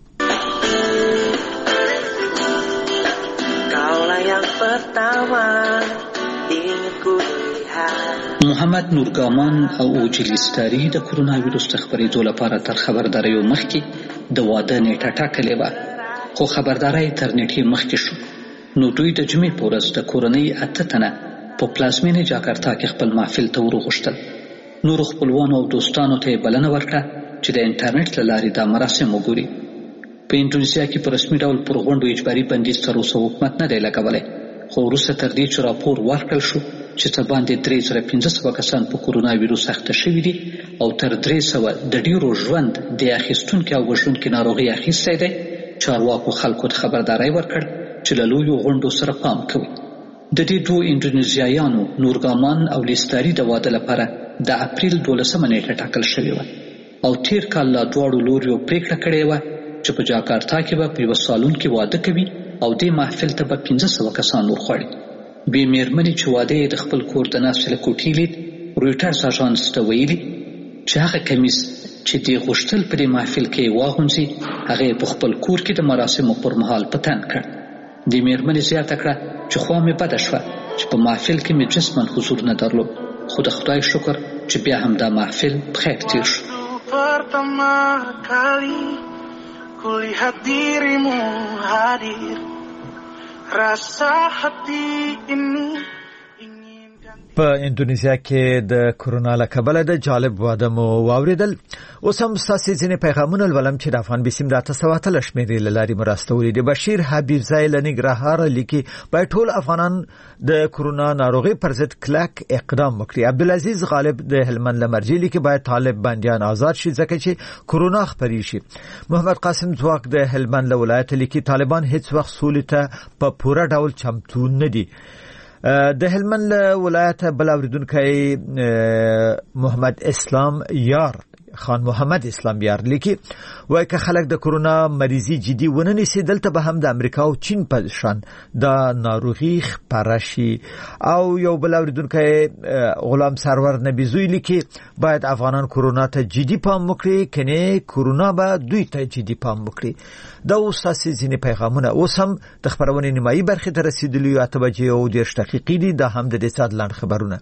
محمد نورګامان او اوجلیستاری د کورونا وایروس د خپرېدو لپاره تر خبرداري مخکې د واده نیټه ټاکلې وه، خو خبرداري تر نیټې مخکې شو. نو دوی د جمعې په ورځ د کورنۍ 8 تنه په پلازمینې جاکرتا کې خپل محفل ته ورغوښتل. نورو خپلوانو او دوستانو ته بلنه ورکړه چې د انټرنیټ له لارې دا مراسم وګوري. په اندونیزیا کې په رسمي ډول پر غونډو اجباري بندیز تر اوسه حکومت نه دی لګولی، خو وروسته تر دې چې راپور ورکړل شو چې څه باندې 3500 کسان په کورونا وایروس اخته شوي دي او تر 300 د ډیرو ژوند د اخیستونکو او وژونکو ناروغي اخیستی دی، چارواکو خلکو ته خبرداری ورکړ چې له لویو غونډو سره پام کوي. د دې دوه اندونیزیایانو نورګامان او لیستاری د واده لپاره د اپریل 12 نیټه ټاکل شوې وه او تیر کال لا دواړو لوریو پریکړه کړې وه چې په جاکارتا کې به په یو سالون کې واده کوي او دې محفل ته به 1500 کسان ورخوړي. بې میرمنې چې واده یې د خپل کور د ناستې له کوټې لید، رویټرز اژانس ته ویلي چې هغه کمیس چې دې غوښتل په دې محفل کې واغوندي هغه یې په خپل کور کې د مراسمو پر مهال په تن کړ. دې میرمنې زیاته کړه چې خوا مې بده شوه چې په محفل کې مې جسمن حضور نه درلود، خو د خدای شکر چې بیا هم دا محفل بخیر تیر شو. Pertama kali kulihat dirimu hadir, rasa hati ini. په اندونیزیا کې د کورونا له کبله د جالب واده مو واوریدل. اوس هم ستاسې ځینې پیغامونه لولم چې د افغان بسیم د 813 شمېرې له لارې مو راستولي دي. بشیر حبیبزی له ننګرهاره لیکي باید ټول افغانان د کورونا ناروغۍ پر ضد کلک اقدام وکړي. عبدالعزیز غالب د هلمند له مرجې لیکي باید طالب بندیان آزاد شي ځکه چې کورونا خپرې شي. محمد قاسم ځواک د هلمند له ولایته لیکي طالبان هیڅ وخت سولې ته په پوره ډول چمتو نه دي. د هلمند ولایت بل اوریدونکی محمد اسلام یار خان محمد اسلامیار لیکي وایي که خلک د کرونا مریضي جدي ونه نیسي دلته به هم د امریکا او چین په شان د ناروغي خپره شي. او یو بل اوریدونکی غلام سرور نبیزوی لیکي باید افغانان کرونا ته جدي پام وکړي کنه کرونا به دوی ته جدي پام وکړي. دا اوس تاسو ځینې پیغامونه اوس هم د خبرونې نیمایي برخې ته رسیدلی او 8:10 دي. دا هم د دې سات لاند خبرونه.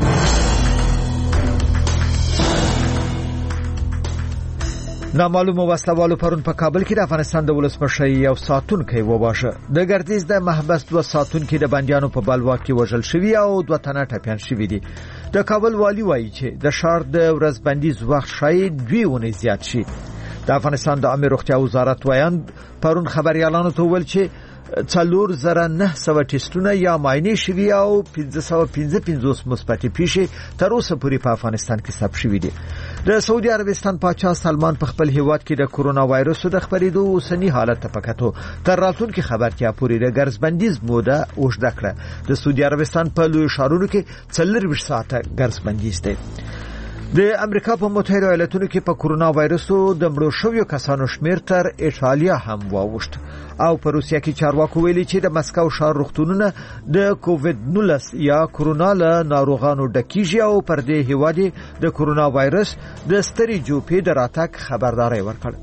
نامعلومه وسلوالو پرون په کابل کې د افغانستان د ولسمشر یو ساتونکی وواژه. د ګردیز د محبس 2 ساتونکي د بندیانو په بلوا کې وژل شوی او 2 تنه ټپيان شوی دي. د کابل والی وایي چې د شهر د ورځبندیز وخت شاید 2 ونې زیات شي. د افغانستان د عامه روغتیا وزارت وایي پرون خبريالانو ته ویل چې 4,900 ټیسټونه یا معاینې شوي او 555 مثبت پیښې تر اوسه پورې په افغانستان کې ثبت شوي دي. د سعودي عربستان پاچا سلمان په خپل هیواد کې د کرونا وایرس د خپرېدو اوسنی حالت ته پکاتو تر راتلونکي خبرتیا پورې د ګرځبندیز موده اوږده کړه. د سعودي عربستان په لوی ښارونو کې 24 ساعته ګرځبندیز دی. د امریکا په متحده ایالاتونو کې په کرونا وایرسو د مړو شویو کسانو شمیر تر ایټالیا هم واوښت. او په روسیا کې چارواکو ویلي چې د مسکو ښار روغتونونه د کووید 19 یا کرونا له ناروغانو ډکیږي او پر دې هیواد د کرونا وایرس د ستري جوپې د راتګ خبرداري ورکړه.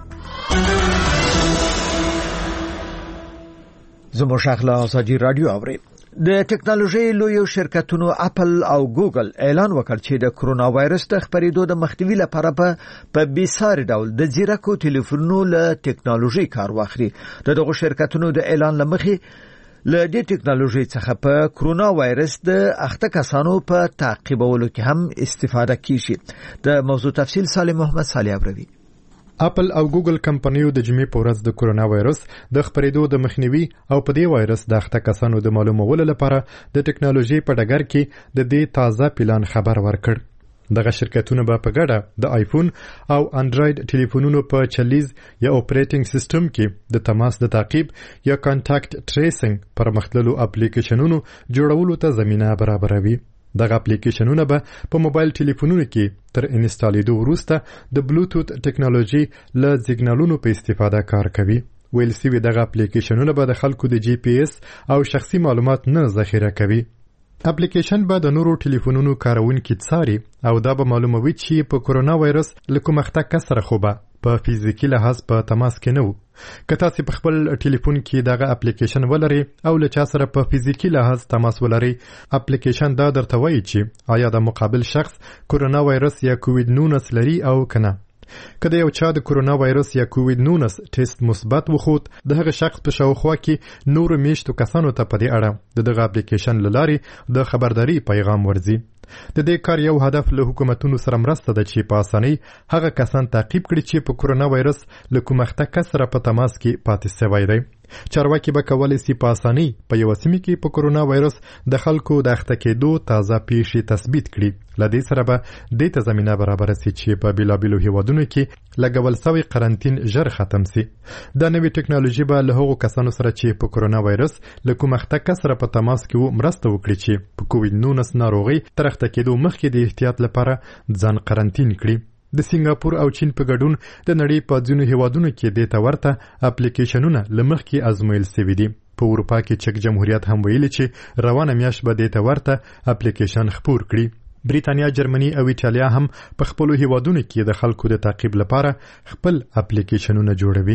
زموږ اخلا ازادي رادیو اوري. د ټکنالوژي لوی شرکتونو اپل او ګوګل اعلان وکړ چې د کرونا وایرس د خپرېدو د مخنیوي لپاره په بیساري ډول د زیرکو ټلیفونونو له ټکنالوژي کار واخلي. دغه شرکتونو د اعلان لمخې له دې ټکنالوژي څخه په کرونا وایرس د اخته کسانو په تعقیبولو کې هم استفاده کیږي. د موضوع تفصیل سالم محمد صالح ابروي. اپل او ګوګل کمپنیو د جمعې په ورځ د کرونا وایرس د خپرېدو د مخنیوي او په دې وایرس د اخته کسانو د معلومولو لپاره د ټکنالوژي په ډګر کې د دې تازه پلان خبر ورکړ. دغه شرکتونه به په ګډه د آیفون او انډراید ټلیفونونو په چلیز یا اپریټینګ سیستم کې د تماس د تعقیب یا کانټاکټ ټریسینګ پرمختللو اپلیکیشنونو جوړولو ته زمينه برابروي. دغه اپلیکیشنونه به په موبایل ټلیفونونو کې تر انسټالیدو وروسته د بلوتوث ټکنالوژي له سیګنالونو په استفاده کار کوي. ویل سوي دغه اپلیکیشنونه به د خلکو د جی پی اس او شخصي معلومات نه ذخیره کوي. اپلیکیشن به د نورو ټلیفونونو کارونکو څاري او دا به معلوموي چې په کرونا وایرس له کومه کس سره خوبه په فزیکی لحاظ په تماس کې نه وو. که تاسو په خپل ټلیفون کې دغه اپلیکیشن ولرئ او له چا سره په فزیکی لحاظ تماس ولرئ، اپلیکیشن دا درته وایي چې آیا د مقابل شخص کرونا وایرس یا کووید 19 لري او کنه. کله یو چا د کرونا وایرس یا کووید 19 ټیسټ مثبت وخوت، دغه شخص په شاوخوا کې نور میشتو کسانو ته په دې اړه دغه اپلیکیشن لارې د خبرداري پیغام ورځي. د دې کار یو هدف له حکومتونو سره مرسته ده چې په اسانۍ هغه کسان تعقیب کړي چې په کرونا وایرس له کومه کس سره په تماس کې پاتې شوی دی. چارواکي به کولای شي په اسانۍ په یو سیمه کې په کرونا وایرس د خلکو د اخته کېدو تازه پیښې تثبیت کړي. لدې سره به د ته زمينه برابر شي چې په بیلابیلو هیوادونو کې لګول شوی قرنټین ژر ختم شي. دا نوې ټکنالوژي به له هغو کسانو سره چې په کرونا وایرس له کوم اخته کس سره په تماس کې مرسته وکړي چې په کووید 19 ناروغي تر اخته کېدو مخکې د احتیاط لپاره ځان قرنټین کړي. د سنگاپور او چین په ګډون د نړۍ په ځینو هیوادونو کې د تورته اپلیکیشنونه لمخکې ازمویل شوي دي. په اروپا کې چک جمهوریت هم ویلي چې روانه میاشت به د تورته اپلیکیشن خپور کړي. بریتانیا، جرمني او ایټالیا هم په خپل هیوادونو کې د خلکو د تعقیب لپاره خپل اپلیکیشنونه جوړوي.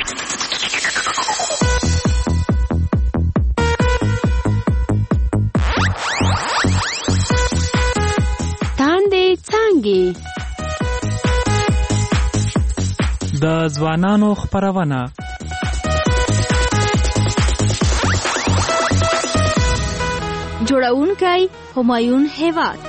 تاندې څانګې د ځوانانو خپرونه جوړونکی همایون هیواد.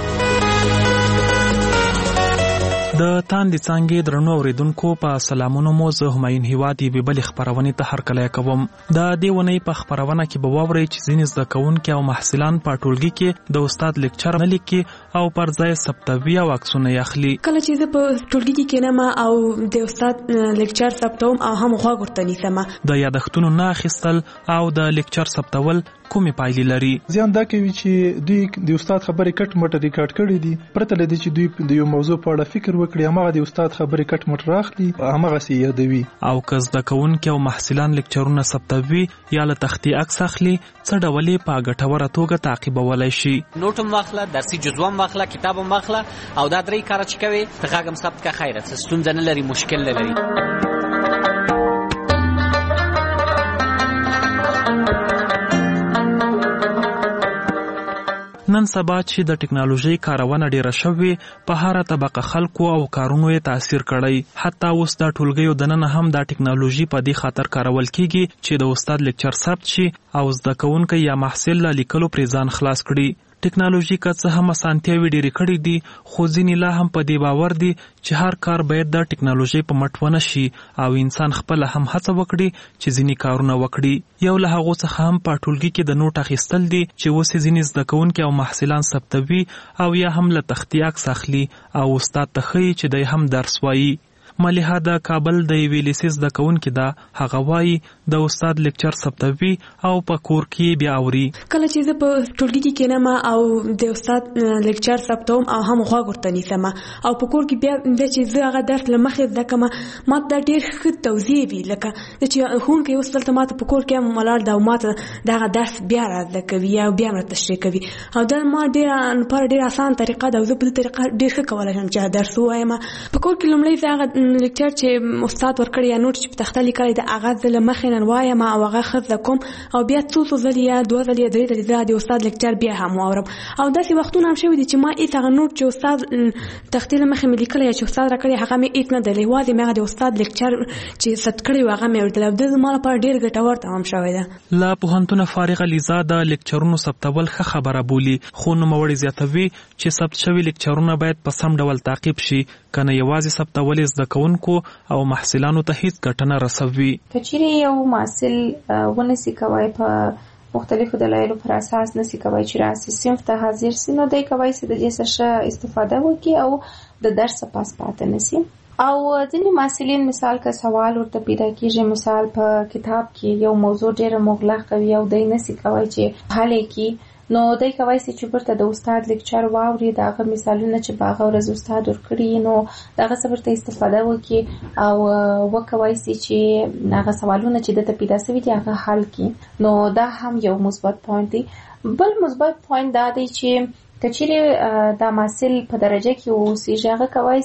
د تاندې څانګې درنو اوریدونکو په سلامونو مو زه همایون هیواد یې بلې خپرونې ته هرکلی کوم. د دې ونې په خپرونه کې به واورئ چې ځینې زده کوونکي او محصلان په ټولګي کې د استاد لیکچر نه لیکي او پر ځای ثبتوي او عکسونه یې اخلي. کله چې زه په ټولګي کې کینم او د استاد لیکچر ثبتوم او هم غوږ ورته نیسم، د یادښتونو نه اخیستل او د لیکچر ثبتول کومې پایلې لري؟ زیان دا کوي چې دوی د استاد خبرې کټ مټ ریکارډ کړي دي، پرته له دې چې دوی د یو موضوع په اړه فکر وکړي همغه د استاد خبرې کټ مټ راخلي همغه سي یادوي او که زده کوونکي او محصلان لیکچرونه ثبتوي یا له تختې عکس اخلي څه ډول یې په ګټوره توګه تعقیبولی شي. نوټ هم واخله، درسي جزوه هم واخله، کتاب هم واخله او دا درې کاره چې کوې ته غږ هم ثبت کړه، خیره څه ستونزه نه لري، مشکل نه لري. نن سبا چې د ټکنالوژي کارونه ډیره شوې، په هره طبقه خلکو او کارونو یې تاثیر کړی. حتی اوس د ټولګیو دننه هم د ټکنالوژي په دې خاطر کارول کیږي چې د استاد لیکچر ثبت شي او زده کوونکی یا محصل له لیکلو پرې ځان خلاص کړي. ټکنالوژي که څه هم اسانتیاوې ډېرې کړې دي، خو ځینې لا هم په دې باور دي چې هر کار باید د ټکنالوژي په مټ ونه شي او انسان خپله هم هڅه وکړي چې ځینې کارونه وکړي. یو له هغو څخه هم په ټولګي کې د نوټ اخیستل دي چې اوس یې ځینې زده کوونکي او محصلان ثبتوي او یا هم له تختې عکس اخلي او استاد ته ښیي چې دی هم درس وایي. ملیحه د کابل د یوې لیسې زده کوونکې ده. هغه وایي د استاد لیکچر ثبتوي او په کور کې بیا اوري. کله چې زه په ټولګي کې کینم او د استاد لیکچر ثبتوم او هم غوږ ورته نیسم او په کور کې بیا چې زه هغه درس له مخې زده کوم، ما دا ډېر ښه توضیح وي، لکه چې ښوونکی اوس دلته ماته په کور کې هم ولاړ ده او ماته دغه درس بیا رازده کوي یا بیا مې تشریح کوي او دا ما ډېره اسان طریقه ده او زه په دې طریقه ډېر ښه کولی شم چې درس ووایم. په کور کې لومړی زه هغه لیکچر چې استاد ورکړی یا نوټ چې په تخته لیکلی د هغه زه له مخې نه وایم او هغه ښه زده کوم او بیا څو ځلې یا دوه ځلې یا درې ځلې زه د استاد لیکچر بیا هم واورم. او داسې وختونه هم شوي دي چې ما هېڅ هغه نوټ چې استاد تختې له مخې مې لیکلی یا چې استاد راکړی هغه مې هېڅ نه دی، یوازې مې هغه د استاد لیکچر چې ثبت کړی و هغه مې اورېدلی او دا زما لپاره ډېر ګټور تمام شوی ده. له پوهنتونه فارغه لیزا د لیکچرونو ثبتول ښه خبره بولي، خو نوموړې زیاتوي چې ثبت شوي لیکچرونه باید په سم ډول تعقیب شي، کنه یوازې ثبتول یې زده کوونکو او محصلانو ته هیڅ ګټه نه رسوي. که چیرې یو محصل ونسي کوی په مختلفو دلایلو پر اساس نسي کوی چې راسي صنف ته حاضر سي، نو دی کوی چې د دې څخه استفاده وکړي او د درس پاس پاتې نسي. او ځینې محصلین مثال که سوال ورته پیدا کیږي، مثال په کتاب کې یو موضوع ډېره مغلقه وي او دی نسي کوی چې حل یې کړي، نو دی کوی چې بیرته د استاد لیکچر واوري، د هغه مثالونه چې په هغه ورځ استاد ورکړي نو د هغه څخه بیرته استفاده وکړي او وکوی چې هغه سوالونه چې دته پیدا شوي دي هغه حل کړي. نو دا هم یو مثبت پوینټ دی. بل مثبت پوینټ دا دی چې که چیرې دا محصل په درجه کې اوسېږي هغه کوی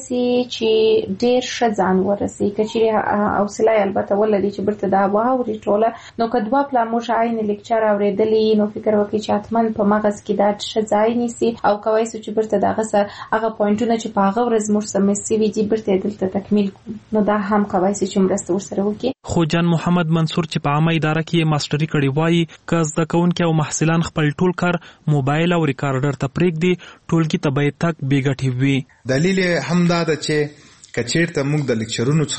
چې ډېر ښه ځان ورسوي. که چیرې حوصله یې البته ولري چې بیرته دا واوري ټوله، نو که دوه پلا موږ عین لیکچر اورېدلی نو فکر وکړي چې حتما په مغز کې دا ښه ځای نیسي او کوی چې بیرته د هغه پوینټونه چې په هغه ورځ موږ څه مس شوي دي بیرته یې دلته تکمیل کړو، نو دا هم کوی چې مرسته ورسره وکړي. خو جان محمد منصور چې په عامه اداره کې ماسټري کړې وایي که زده کوونکي او محصلان خپل ټول کار موبایل او ریکارډر ته پرېږدي ټولګي ته باید تک بې ګټې وي. دلیل هم دا ده چې که چېرته موږ د لیکچرونو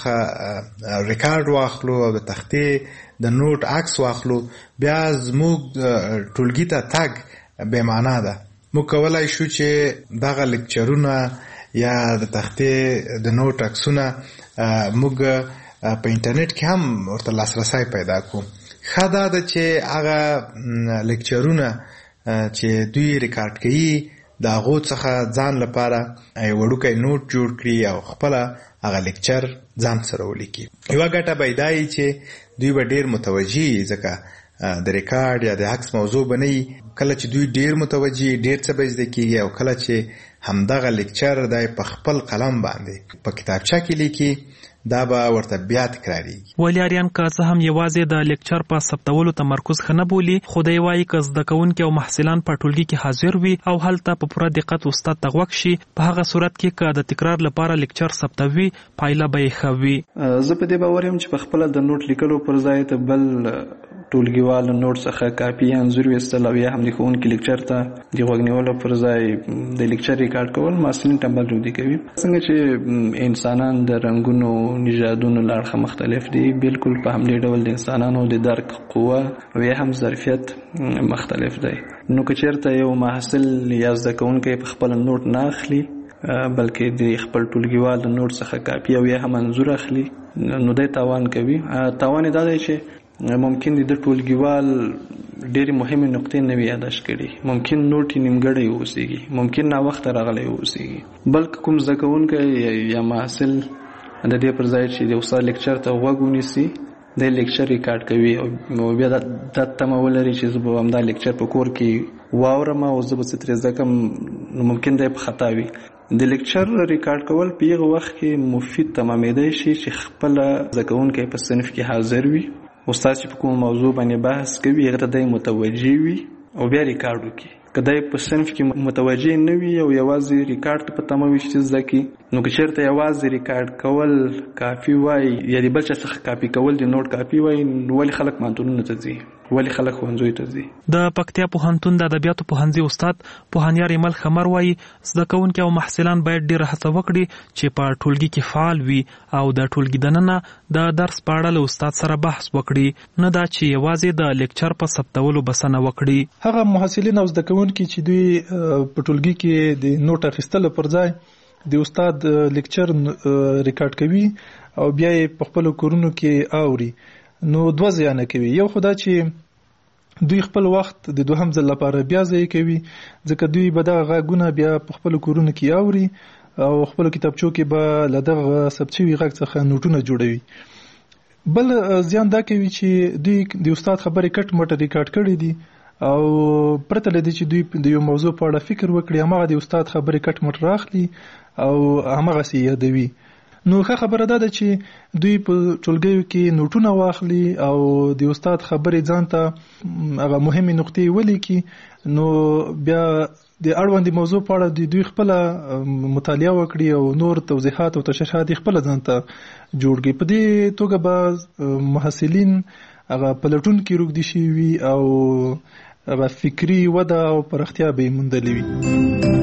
څخه ریکارډ واخلو او د تختې د نوټ عکس واخلو بیا زموږ ټولګي ته تګ بې معنا ده. موږ کولی شو چې دغه لیکچرونه یا د تختې د نوټ عکسونه موږ په انټرنیټ کې هم ورته لاسرسی پیدا کړو. ښه دا ده چې هغه لیکچرونه چې دوی ریکارډ کوي د هغو څخه ځان لپاره یو وړوکی نوټ جوړ کړي او خپله هغه لیکچر ځان سره ولیکي. یوه ګټه به دا وي چې دوی به ډېر متوجه وي، ځکه د ریکارډ یا د عکس موضوع به نه وي. کله چې دوی ډېر متوجه ډېر څه به زده کېږي او کله چې همدغه لیکچر دی په خپل قلم باندې په کتابچه کې لیکي دا به ورته بیا تکراریږي. ولیاریان که څه هم یوازې د لیکچر په ثبتولو تمرکز ښه نه بولي، خو دی وایي که زده کوونکي او محصلان په ټولګي کې حاضر وي او هلته په پوره دقت استاد ته غوږ شي، په هغه صورت کې که د تکرار لپاره لیکچر ثبتوي پایله به یې ښه وي. زه په دې باور یم چې په خپله د نوټ لیکلو پر ځای ته بل ټولګیوال نوټ څخه کاپي یا انځور ویستل او یا هم د ښوونکي لیکچر ته د غوږ نیولو پر ځای د لیکچر ریکارډ کول محصلین ټمبل رودي کوي. څنګه چې انسانان د رنګونو نژادونو له اړخه مختلف دي، بالکل په همدې ډول د انسانانو د درک قوه او یا هم ظرفیت مختلف دی. نو که چېرته یو محصل یا زده کوونکی په خپله نوټ نه اخلي بلکې د خپل ټولګیوال د نوټ څخه کاپي او یا هم انځور اخلي، نو دی تاوان کوي. تاوان یې دا دی چې ممکن د ټولګیوال ډېرې مهمې نقطې نه وي یاداشت کړي، ممکن نوټ یې نیمګړی واوسېږي، ممکن ناوخته راغلی واوسېږي، بلکې کوم زده کوونکی یا محصل د دې پر ځای چې د استاد لیکچر ته غوږ ونیسي د لیکچر ریکارډ کوي او بیا دا تمه ولري چې زه به همدا لیکچر په کور کې واورم او زه به څه ترې زده کړم، نو ممکن دی په خطا وي. د لیکچر ریکارډ کول په هغه وخت کې مفید تمامېدای شي چې خپله زده کوونکی په صنف کې حاضر وي، استاد چې په کوم موضوع باندې بحث کوي هغه ته دی متوجه وي او بیا ریکارډ وکړي. که دی په صنف کې متوجه نه وي او یوازې ریکارډ په تمه وي چې زده کړي، نو که چېرته یوازې ریکارډ کول کافي وای یا د بل چا څخه کاپي کول د نوټ کاپي وای، نو ولې خلک پوهنتونونو ته ځي، ولې خلک ښوونځیو ته ځي؟ د پکتیا پوهنتون د ادبیاتو پوهنځي استاد پوهنیار ایمل خمر وایي زده کوونکي او محصلان باید ډېره هڅه وکړي چې په ټولګي کې فعال وي او د ټولګي دننه د درس په اړه له استاد سره بحث وکړي، نه دا چې یوازې د لیکچر په ثبتولو بسنه وکړي. هغه محصلین او زده کوونکي چې دوی په ټولګي کې د نوټ اخیستلو پر ځای د استاد لیکچر ریکارډ کوي او بیا یې په خپلو کورونو کې اوري، نو دوه زیانه کوي. یو خو دا چې دوی خپل وخت د دوهم ځل لپاره بیا ضایع کوي، ځکه دوی به دغه غږونه بیا په خپلو کورونو کې اوري او خپلو کتابچو کې به له دغه ثبت شوي غږ څخه نوټونه جوړوي. بل زیان دا کوي چې دوی د استاد خبرې کټ مټ ریکارډ کړي دي او پرته له دې چې دوی د یو موضوع په اړه فکر وکړي، هماغه د استاد خبرې کټ مټ راخلي او هماغسې یادوي. نو ښه خبره ده چې دوی په ټولګیو کې نوټونه واخلي او د استاد خبرې ځان ته هغه مهمې نقطې ولیکي، نو بیا د اړوندې موضوع په اړه دوی خپله مطالعه وکړي او نور توضیحات او تشریحات خپله ځان ته جوړ کړي. په دې توګه به محصلین هغه په لټون کې روږدي شوي وي او هغه فکري وده او پراختیا به یې موندلې وي.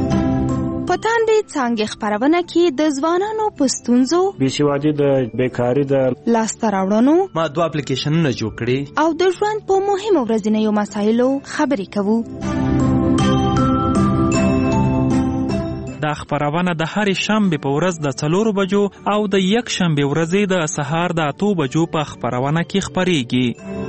په تاندې څانګې خپرونه کې د ځوانانو په ستونزو، بېسوادي، د بیکاري، د لاسته راوړنو، ما 2 اپلیکیشنونه جوړ کړي او د ژوند په مهمو ورځنیو مسایلو خبرې کوو. دا خپرونه د هرې شنبې په ورځ د 4 بجو او د یک شنبې ورځې د سهار د 8 بجو په خپرونه کې خپرېږي.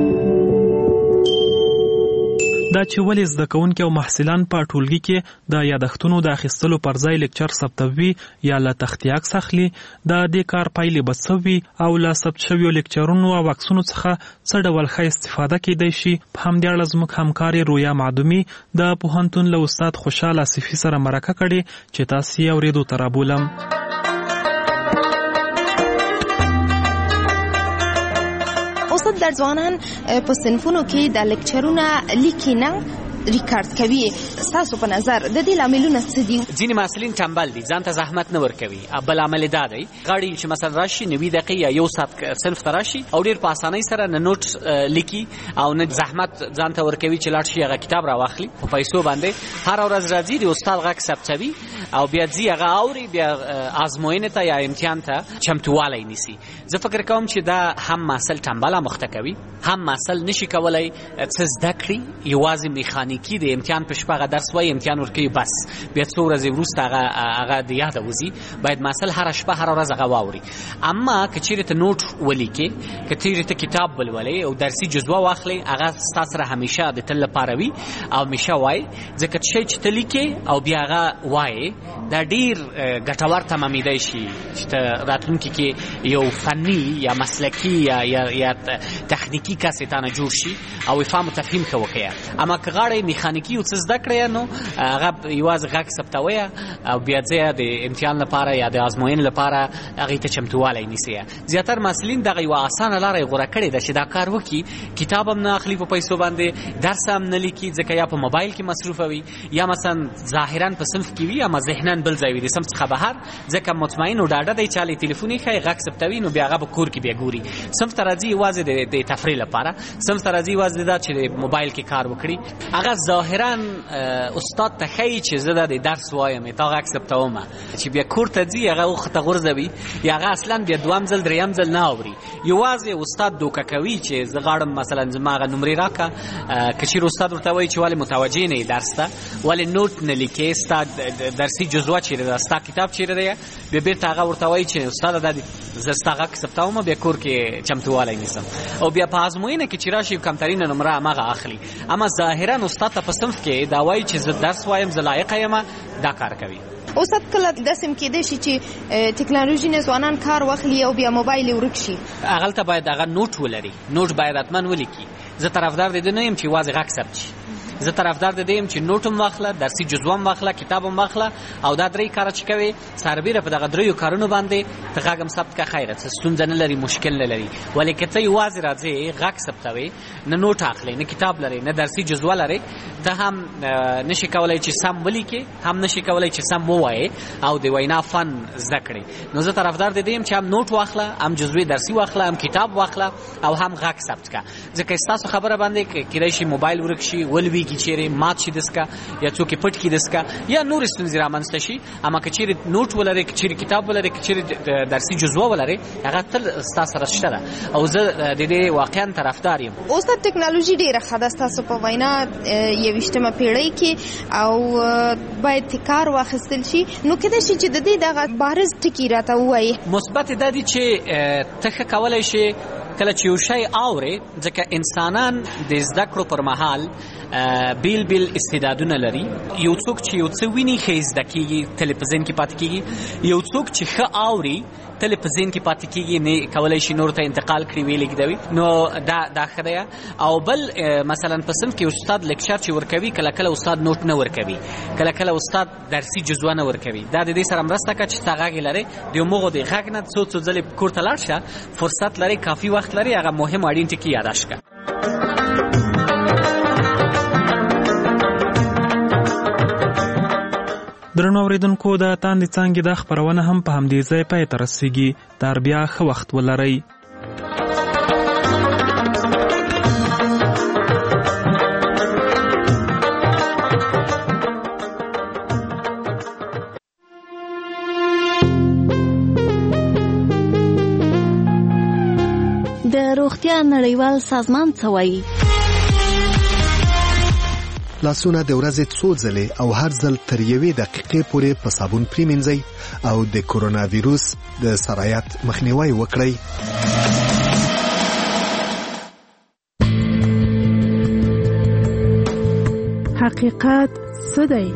دا چې ولې زده کوونکي او محصلان په ټولګي کې د یادښتونو د اخیستلو پر ځای لیکچر ثبتوي یا له تختې عکس اخلي، د دې کار پایلې به څه وي او له ثبت شویو لیکچرونو او عکسونو څخه څه ډول ښه استفاده کیدای شي. په همدې اړه زموږ همکارې رویا معدومي د پوهنتون له استاد خوشحال آصفي سره مرکه کړې چې تاسو یې اورېدو ته رابولم. استاد در ځوانان په صنفونو کې د لیکچرونه لیکي نه ریکارډ کوي، تاسو په نظر د دې لاملونه څه دي؟ ځینې محصلین ټمبل دي، ځان ته زحمت نه ورکوي. بل عمل دا دی غواړي چې مثلا راشي 90 دقیقې یا یو ساعت صنف ته راشي او ډېر په اسانۍ سره نه نوټ لیکي او نه زحمت ځان ته ورکوي چې لاړ شي هغه کتاب راواخلي په پیسو باندې. هر ورځ راځي د استاد غږ ثبتوي او بیا ځي هغه اوري، بیا ازموینې ته یا امتحان ته چمتوالی نیسي. زه فکر کوم چې دا هم محصل ټمبله مخته کوي، هم محصل نشي کولای څه زده کړي، یوازې میخانیکي د امتحان په شپه هغه درس وایي، امتحان ورکوي بس، بیا څو ورځې وروسته هغه د یاده وځي. باید محصل هره شپه هره ورځ هغه واوري. اما که چیرې ته نوټ ولیکې، که چیرې ته کتاب ولولې او درسي جزوه واخلې، هغه ستا سره همیشه د تل لپاره وي او همیشه وایي، ځکه شی چې ته لیکې او بیا هغه وایي دا ډېر ګټور تمامېدای شي چې ته راتلونکي کې یو فني یا مسلکي یا تخنیکي کس یې تانه جوړ شي او فهم و تفهیم ښه وکړې. اما که غواړئ میخانیکي یو څه زده کړئ، نو هغه یوازې غږ ثبتوئ او بیا ځئ د امتحان لپاره یا د ازموینې لپاره هغې ته چمتوالی نیسئ. زیاتر محصلین دغه یوه اسانه لاره یې غوره کړې ده چې دا کار وکړي، کتاب هم نه اخلي په پیسو باندې، درس هم نه لیکي ځکه یا په موبایل کې مصروفه وي یا مثلا ظاهرا په صنف کې وي اما ذهنا بل ځای وي د صنف څخه بهر، ځکه مطمئن او ډاډه دی چې هلې تلیفون یې ښایي غږ ثبتوي، نو بیا هغه په کور کې بیا ګوري. صنف ته راځي یوازې د تفریح لپاره، صنف ته راځي یوازې دا چې د موبایل کې کار وکړي. هغه هغه ظاهرا استاد ته ښیي چې زه د درس وایم تا هغه اکسپټوم چې بیا کور ته ځي هغه وخت غورځوي یا هغه اصلا بیا دوام ځل دریم ځل نه اوري یوازې استاد دوکه کوي چې زه غواړم مثلا زما هغه نمرې راکړه که چیرې استاد ورته وایي چې ولې متوجه نه یې درس ته ولې نوټ نه لیکې ستا درسي جزوه چیرې ده ستا کتاب چیرې دی بیا بېرته هغه ورته وایي چې استاده دا زه ستا هغه اکسپټوم بیا کور کې چمتووالی نیسم او بیا په ازموینه کې چې راشي کمترینه نمره هماغه اخلي اما ظاهرا استاد ته په صنف کې دا وایي چې زه درس وایم زه لایقه یم دا کار کوي. استاد کله داسې کېدای شي چې ټکنالوژي نه ځوانان کار واخلي او بیا موبایل ورک شي هغلته باید هغه نوټ ولري نوټ باید حتما ولیکي زه طرفدار د دې نه یم چې یوازې غږ ثبت شي زه طرفدار د دې یم چې نوټ هم واخله درسي جزوه هم واخله کتاب هم واخله او دا درې کاره چې کوې سربیره په دغه دریو کارونو باندې ته غږ هم ثبت کړه خیره څه ستونزه نه لري مشکل نه لري ولې که ته یوازې راځې غږ ثبتوې نه نوټ اخلې نه کتاب لرې نه درسي جزوه لرې ته هم نشي کولی چې سم ولیکې هم نشي کولی چې سم ووایې او د وینا فن زده کړې نو زه طرفدار د دې یم چې هم نوټ واخله هم جزوې درسي واخله هم کتاب واخله او هم غږ ثبت کړه ځکه ستاسو خبره باندې کېدای شي موبایل ورک شي ولوي کی چیرې مات شي دسکا یا څوک پټ کی دسکا یا نور ستونزې رامنځته شي اما که چیرې نوټ ولري که چیرې کتاب ولري که چیرې درسي جزوه ولري هغه تل ستاسو سره شته ده او زه د دې واقعا طرفدار یم. استاد ټکنالوژي ډیره ښه ده ستاسو په وینا 21مه پیړۍ کې او باید کار واخیستل شي نو کېدای شي چې د دې دغه بارز ټکي راته ووایي. مثبت دا دی چې ته ښه کولی شي کله چې یو شی اورې ځکه انسانان د زده کړو پر مهال بیل بیل استعدادونه لري یو څوک چې یو څه ویني ښه زده کېږي تل په ذهن کې پاتې کېږي یو څوک چې ښه اوري تل په ذهن کې پاتې کېږي نه کولی شي نور ته انتقال کړي ویې لېږدوي نو دا ښه دی او بل مثلا په صنف کې استاد لیکچر چې ورکوي کله کله استاد نوټ نه ورکوي کله کله استاد درسي جزوه نه ورکوي دا د دې سره مرسته کوي چې ته غږ لرې د همغو د غږ نه څو ځلې کور ته لاړ شه فرصت لرې کافي وخت لري هغه مهم اړین ټکي یاداشت کړه. درنو اوریدونکو د تاندې څانګې د خپرونه هم په همدې ځای پای ته رسیږي تر بیا ښه وخت ولرئ. د روغتیا نړیوال سازمان څه وایي؟ لاسونه د ورځې څو ځلې او هر ځل تر 1 دقیقې پورې په صابون پریمنځئ او د کورونا ویروس د سرایت مخنیوي وکړئ. حقیقت څه دی؟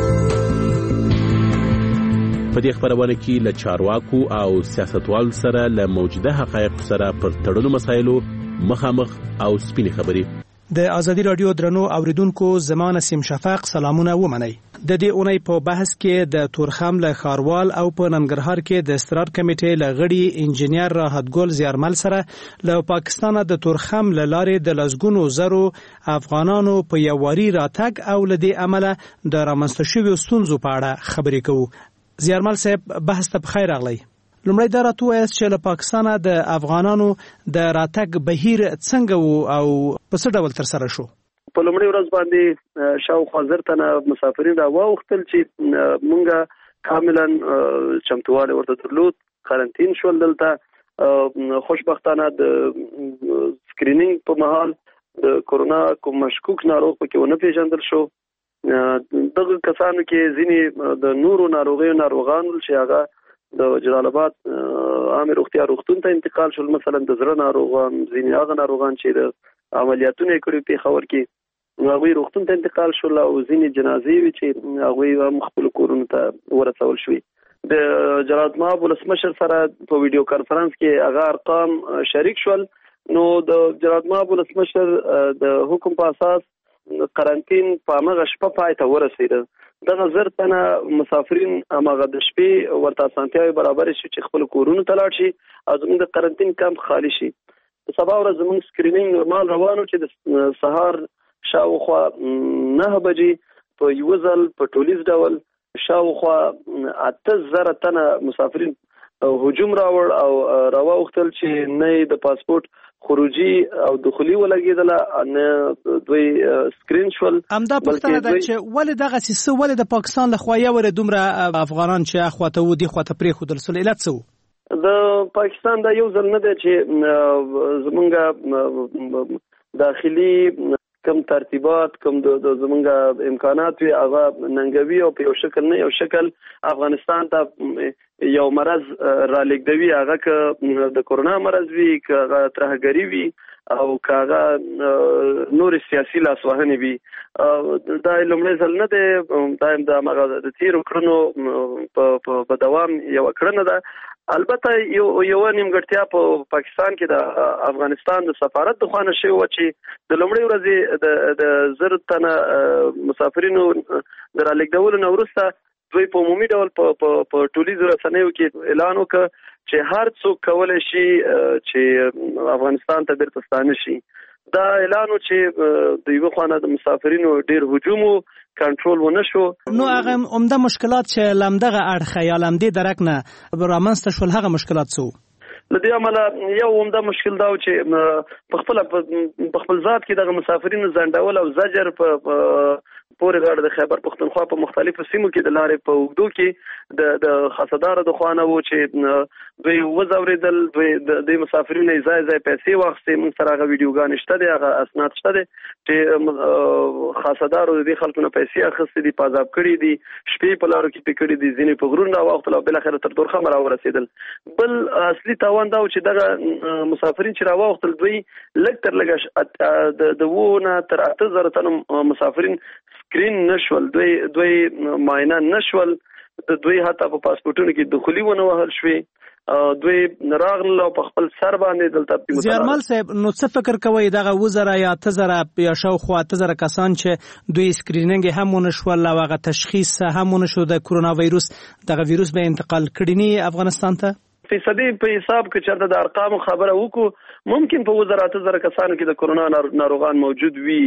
په دې خبرونه کې له چارواکو او سیاستوالو سره له موجوده حقایق سره پر تړلو مسایلو مخامخ او سپینې خبرې. د ازادي رادیو درنو اوریدونکو زمانه سیم شفاق سلامونه ومنئ. د دې اونۍ په بحث کې د تورخم له خاروال او په ننګرهار کې د استقرار کمیټې له غړي انجنیر راحت ګل زیارمل سره له پاکستان د تورخم له لارې د لسګونو زرو افغانانو په یوواري راتګ او له دې عمله د رامنځته شویو ستونزو په اړه خبرې کوو. زیارمل صاحب بحث ته بخیر راغلی. لومړی دا راته وایاست چې له پاکستانه د افغانانو د راتګ بهیر څنګه وو او په څه ډول ترسره شو؟ په لومړۍ ورځ باندې شاوخوا 1000 تنه مسافرین راواوښتل چې مونږه کاملا چمتووالی ورته درلود. کارنتین شول دلته. خوشبختانه د سکرینینګ په مهال د کورونا کوم مشکوک ناروغ پکې ونه پیژندل شو. دغه کسانو کې ځینې د نورو ناروغانو چې هغه د جلال آباد عام روغتیا روغتون ته انتقال شول. مثلا د زړه ناروغان ځینې هغه ناروغان چې د عملیاتونه یې کړي پېښور کې هغوی روغتون ته انتقال شول او ځینې جنازې وي چې هغوی هم خپلو کورونو ته ورسول شوي. د جلال آباد ولسمشر سره په ویډیو کانفرنس کې هغه ارقام شریک شول. نو د جلال آباد ولسمشر د حکم په اساس قرنطین په هغه شپه پای ته ورسېده. دغه 1000 تنه مسافرین هغه د شپې ورته اسانتیاوې برابر شي چې خپل کورونو ته لاړ شي او زموږ د قرنطین کمپ خالی شي. سبا ورځ زموږ سکرینینګ نورمال روانو چې د سهار شاوخوا 9 بجې په یو ځل په ټولیز ډول شاوخوا 8000 تنه مسافرین هجوم راوړ او راواوختل چې نه د پاسپورت خروجي او دخولي ولګیدله نه دوی سکرین شول. همدا پوښتنه ده چې ولې دغه څه ولې د پاکستان له خوا یو دومره افغانان چې اخواته و دي خواته پرېښودل سول علت څه و؟ د پاکستان دا یو ځل نه دی چې زمونږ داخلي کم ترتیبات کم د زمونږ امکانات وي هغه ننګوي او په یو شکل نه یو شکل افغانستان ته یو مرض را لګدوي، هغه که د کورونا مرض وي که هغه ترهګري وي او که هغه نور سیاسي لاسوهنې وي. دا لومړی ځل نه دی، دا هغه د تیرو کړنو په دوام یوه کړنه ده. البته یو نیمګړتیا په پاکستان کې د افغانستان د سفارت د خوا نه شوې وه چې د لومړۍ ورځې د 1000 تنه مسافرینو د رالېږدولو نه وروسته دوی په عمومي ډول په ټولیزو رسنیو کې اعلان وکړ چې هر څوک کولی شي چې افغانستان ته بیرته ستانه شي. دا اعلان و چې د یوه خوا نه د مسافرینو ډېر هجوم و، کنټرول ونه شو. نو هغه عمده مشکلات چې لمدغه اړخه یا لمدې درک نه رامنځته شول هغه مشکلات څه وو؟ له دې امله یو عمده مشکل دا و چې په خپل ذات کې دغه مسافرینو ځنډول او زجر په پورې غاړه د خیبر پښتونخوا په مختلفو سیمو کې د لارې په اوږدو کې د خاصدارو د خوا نه و چې دوی وځورېدل، دوی د مسافرینو ځای ځای پیسې واخیستې. موږ سره هغه ویډیوګانې شته دي، هغه اسناد شته دي چې خاصدارو د دې خلکو نه پیسې اخیستې دي، په عذاب کړي دي، شپې په لارو کې پې کړي دي، ځینې په غرونو راواوښتل او بالاخره تر تورخم راورسېدل. بل اصلي تاوان دا و چې دغه مسافرین چې راواوښتل دوی لږ تر لږه د 2 نه تر 8000 تنو مسافرین سکرین نشول، دوی معاینه نشول، د دوی حتی په پاسپورټونو کې دخولي ونه وهل شوې، دوی راغلل او په خپل سر باندې دلته. زیارمل صاحب نو څه فکر کوئ دغه 2000 یا 8000 یا شاوخوا 8000 کسان چې دوی سکرینینګ هم ونه شول او هغه تشخیص هم ونه شو د کرونا وایروس دغه وایروس به انتقال کړي نه افغانستان ته؟ فیصدي په حساب کې چېرته د ارقامو خبره وکړو ممکن په 8000 کسانو کې د کرونا ناروغان موجود وي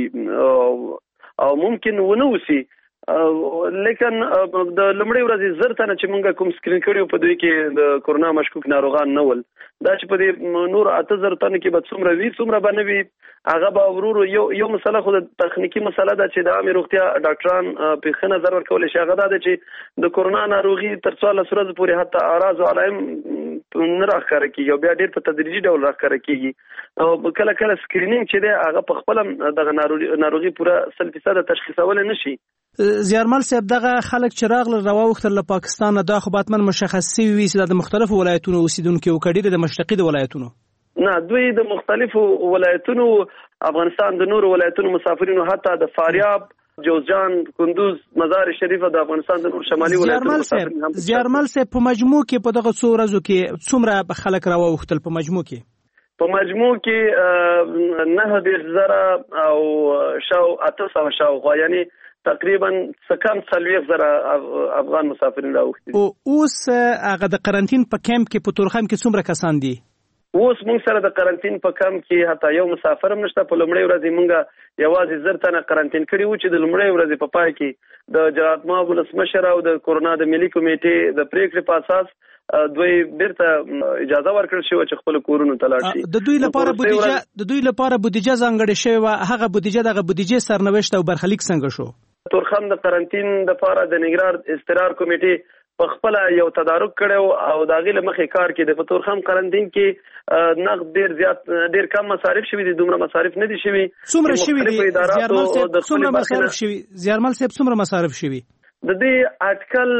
او ممکن ونه وسی، لیکن د لومړۍ ورځې 1000 تنه چې موږ کوم سکرین کړیو په دوی کې د کرونا مشکوک ناروغان نه ول. دا چې په دې نور 8000 تنه کې به څومره وي څومره به نه وي هغه به ورورو یو مسله خو د تخنیکی مسله ده چې د عامې روغتیا ډاکټران په ښه نظر ورکولی شي. هغه دا ده چې د کرونا ناروغي تر 14 ورځې پورې حتی اعراض او علایم نه راښکاره کېږي او بیا ډېر په تدریجي ډول راښکاره کېږي او کله کله سکرینینګ چې دی هغه په خپله دغه ناروغي پوره 100% تشخیصولی نه شي. زیارمل صاحب دغه خلک چې راغلل راواوښتل له پاکستانه دا خو باید مشخص شوي وي چې د مختلفو ولایتونو اوسیدونکي او که ډېر د مشرقي د ولایتونو؟ نه، دوی د مختلفو ولایتونو افغانستان د نورو ولایتونو مسافرینو حتی د فاریاب، جوزجان، کندوز، مزار شریف د افغانستان د نور شمالي ولایتونو مسافرین هم. زیارمل صاحب په مجموع کې په دغه څو ورځو کې څومره خلک راواوښتل په مجموع کې؟ په مجموع کې 9000 او 800 شاوخوا، یعنی تقریبا کم 40,000 افغان مسافرین راوښتي. او اوس هغه د قرنطین په کیمپ کې په تورخم کې څومره کسان دي؟ اوس موږ سره د قرنطین په کیمپ کې حتی یو مسافر هم نشته. په لومړۍ ورځ موږ یوازې 1000 تنه قرنطین کړي وو چې د لومړۍ ورځې په پای کې د جهاد ماب ولسمشر او د کورونا د ملي کمیټې د پریکړې په اساس دوی بیرته اجازه ورکړل شوه چې خپل کورونو ته لاړ شي. د دوی لپاره بودیجه ځانګړې شوې وه، هغه بودیجه سرنوشت او برخلیک څنګه شو؟ تورخم د قرنطین لپاره د نګران اضطرار کمیټې په خپل یو تدارک کړو او د هغې له مخې کار کې د تورخم قرنطین کې نقد ډېر کم مصارف شوي دي، دومره مصارف نه دي شوي. څومره شوي دي زیارمل صاحب؟ څومره مصارف شوي؟ د دې اټکل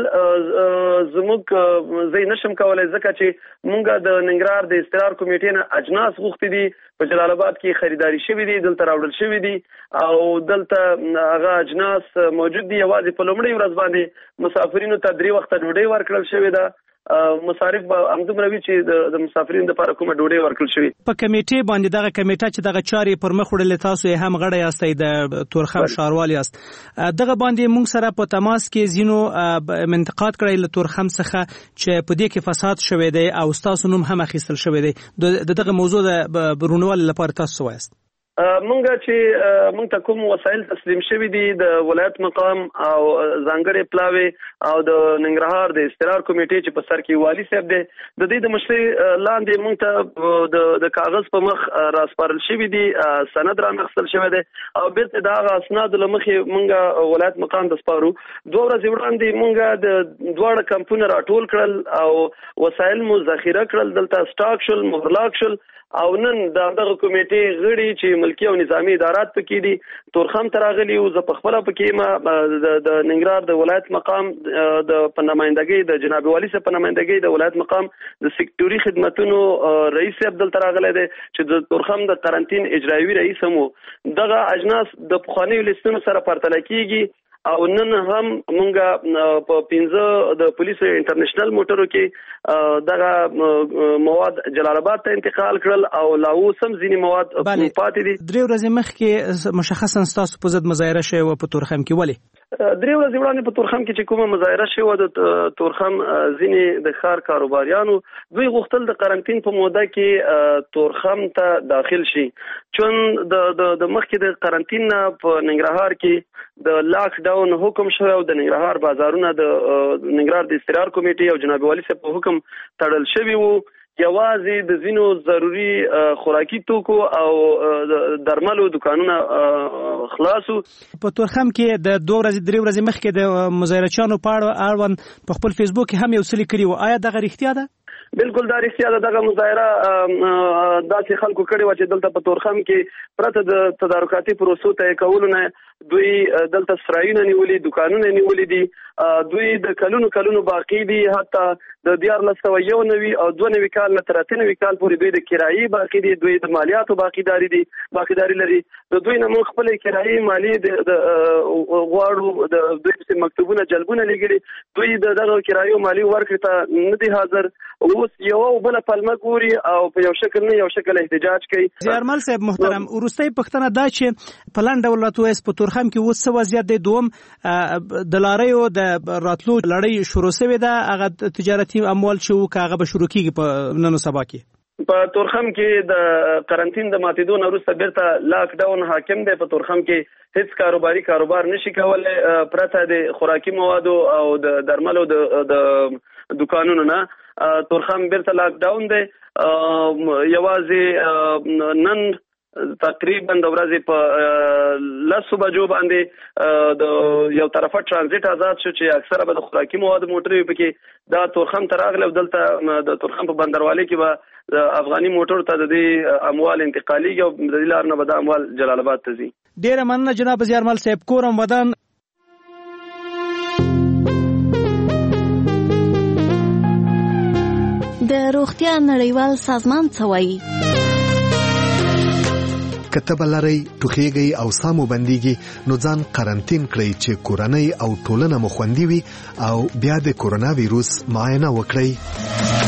زموږ زه نشم کولای ځکه چې مونږ د ننګرهار د اضطرار کمیټې نه اجناس غوښتي دي، په جلال آباد کې خریداري شوي دي، دلته راوړل شوي دي او دلته هغه اجناس موجود دي. یوازې په لومړۍ ورځ باندې مسافرینو ته 3 وخته ډوډۍ ورکړل شوې ده. مصارف به همدومره وي چې د مسافرینو لپاره کومه ډوډۍ ورکړل شوې. په کمیټې باندې دغه کمیټه چې دغه چارې پر مخ وړلې تاسو یې هم غړی یاستئ، د تورخم ښاروال یاست، دغه باندې موږ سره په تماس کې ځینو انتقاد کړی له تورخم څخه چې په دې کې فساد شوی دی او ستاسو نوم هم اخیستل شوی دی. دغه موضوع د برونوالي لپاره تاسو وایست؟ مونږ چې مونږ ته کوم وسایل تسلیم شوي دي د ولایت مقام او ځانګړي پلاوي او د ننګرهار د استقرار کمیټې چې په سر کې والي صاحب دی د دې د مشرۍ لاندې مونږ ته د کاغذ په مخ راسپارل شوي دي سند رانغښتل شوی دی او بیرته د هغه اسناد له مخې مونږ ولایت مقام د سپارو 2 ورځې وړاندې مونږ د دواړه کمپونه راټول کړل او وسایل مو ذخیره کړل دلته سټاک شول مهرلاک شل او نن دغه کمیټې غړي چې ملکی او نظامی ادارات پکې دي تورخم تراغلي او ز په خپل پکې ما د ننګرهار د ولایت مقام د پنامایندګۍ د جناب والی صاحب پنامایندګۍ د ولایت مقام د سکیورټي خدماتونو رئیس عبدل تراغله دي چې د تورخم د قرنټین اجرایوي رئیس مو دغه اجناس د پخوانی لیستونو سره پرتله کیږي او نن هم مونږه په 15 د پولیسو انټرنیشنل موټرو کې دغه مواد جلال آباد ته انتقال کړل او لا اوسم ځینې مواد پاتې دي 3 ورځې مخکې مشخصا تاسو په ضد مظاهره شوه په تورخم کې ولې 3 ورځې وړاندې په تورخم کې چې کومه مظاهره شوه د تورخم ځینې د ښار کاروباریانو دوی غوښتل د قرنټین په موده کې تورخم ته داخل شي چون د مخکې د قرنټین په ننګرهار کې د لاک ډاون حکم شوی او د ننګرهار بازارونه د ننګرهار د استقرار کمیټې او جناب والی صاحب په حکم تړل شوی وو یوازې د زینو ضروری خوراکي توکو او درملو دکانونه خلاصو په تورخم کې د 2 ورځې 3 ورځې مخکې د مظاهرچیانو په اړوند په خپل فیسبوک کې هم یو څه لیکلي و آیا دغه رښتیا ده بالکل دا رښتیا ده دغه مظاهره داسې خلکو کړې و چې دلته په تورخم کې پرته د تدارکاتي پروسو ته کولو نه دوی دلته سرایونه نیولې دکانونه نیولې دي دوی د کلونو باقی دي حتی د 1991 او 92 کال نه تر 93 کال پورې دوی د کرایي باقی دي دوی د مالیاتو باقیداری لري د دوی نه موږ خپل کرایي مالی د غواړو د دوی مکتوبونه جلبونه لګړي دوی دغه کرایي مالی ورکړه ته نه دي حاضر اوس یو بل پلمه ګوري او په یو شکل نه یو شکل احتجاج کوي زیارمل صاحب محترم ورستۍ پښتنه دا چې پلان دولت وس په تورخم کې اوس وضعیت دی دوم د لاریو د راتلو لړۍ شروع شوې ده هغه تجارتي اموال چې هغه به شروع کیږي په نن سبا کې په تورخم کې د قرنټین د ماتیدو وروسته بیرته لاک ډاون حاکم دی په تورخم کې هیڅ کاروبار نشي کولای پرته د خوراکي موادو او د درملو د دکانونو نه تورخم بیرته لاک ډاون دی یوازې نن تقریبا د ورځې په 10 بجو باندې د یو طرفه ترانزیت آزاد شو چې اکثره به د خوراکي مواد موټرې پکې دا تورخم تراغله دلته د تورخم په بندروالي کې به د افغاني موټر ته د دې اموال انتقالي او د دې لار نه به د اموال جلال آباد ته ځي ډیر مننه جناب زیارمل صاحب کورم ودان د روغتیا نړیوال سازمان څه وایي کتب لري ټوخیږي او سامو بنديږي نو ځان قرنټین کړئ چې کورنۍ او ټولنه مو خوندي وي او بیا د کورونا وایروس معاینه وکړئ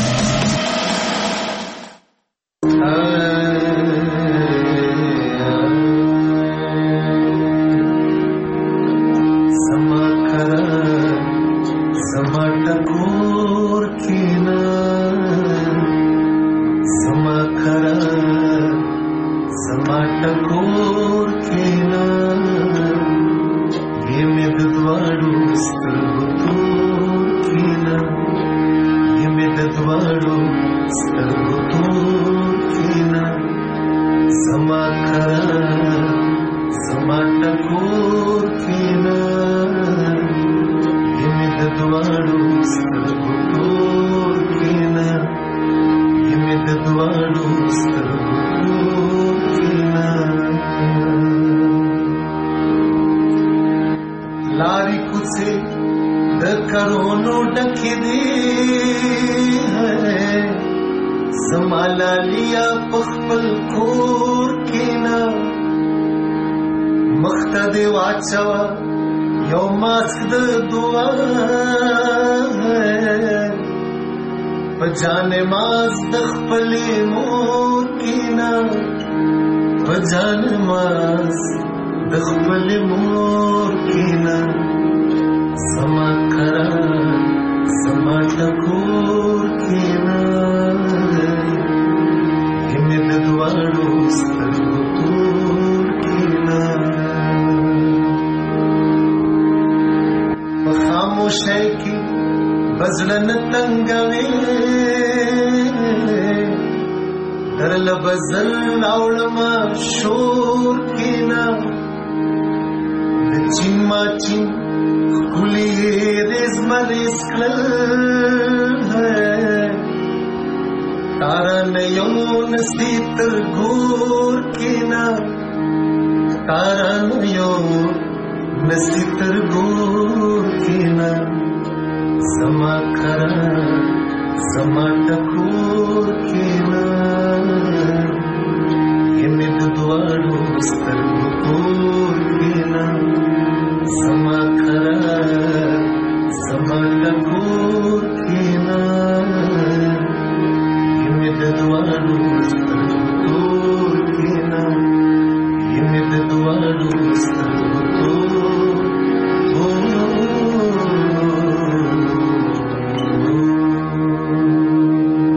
Give me the لبزل اوړما شور کینا د چین ما چین کلی رزمل اسکل تارا نیون ستر ګور کینا تارا نیون نستر ګور کینا زما کرا زما ټکور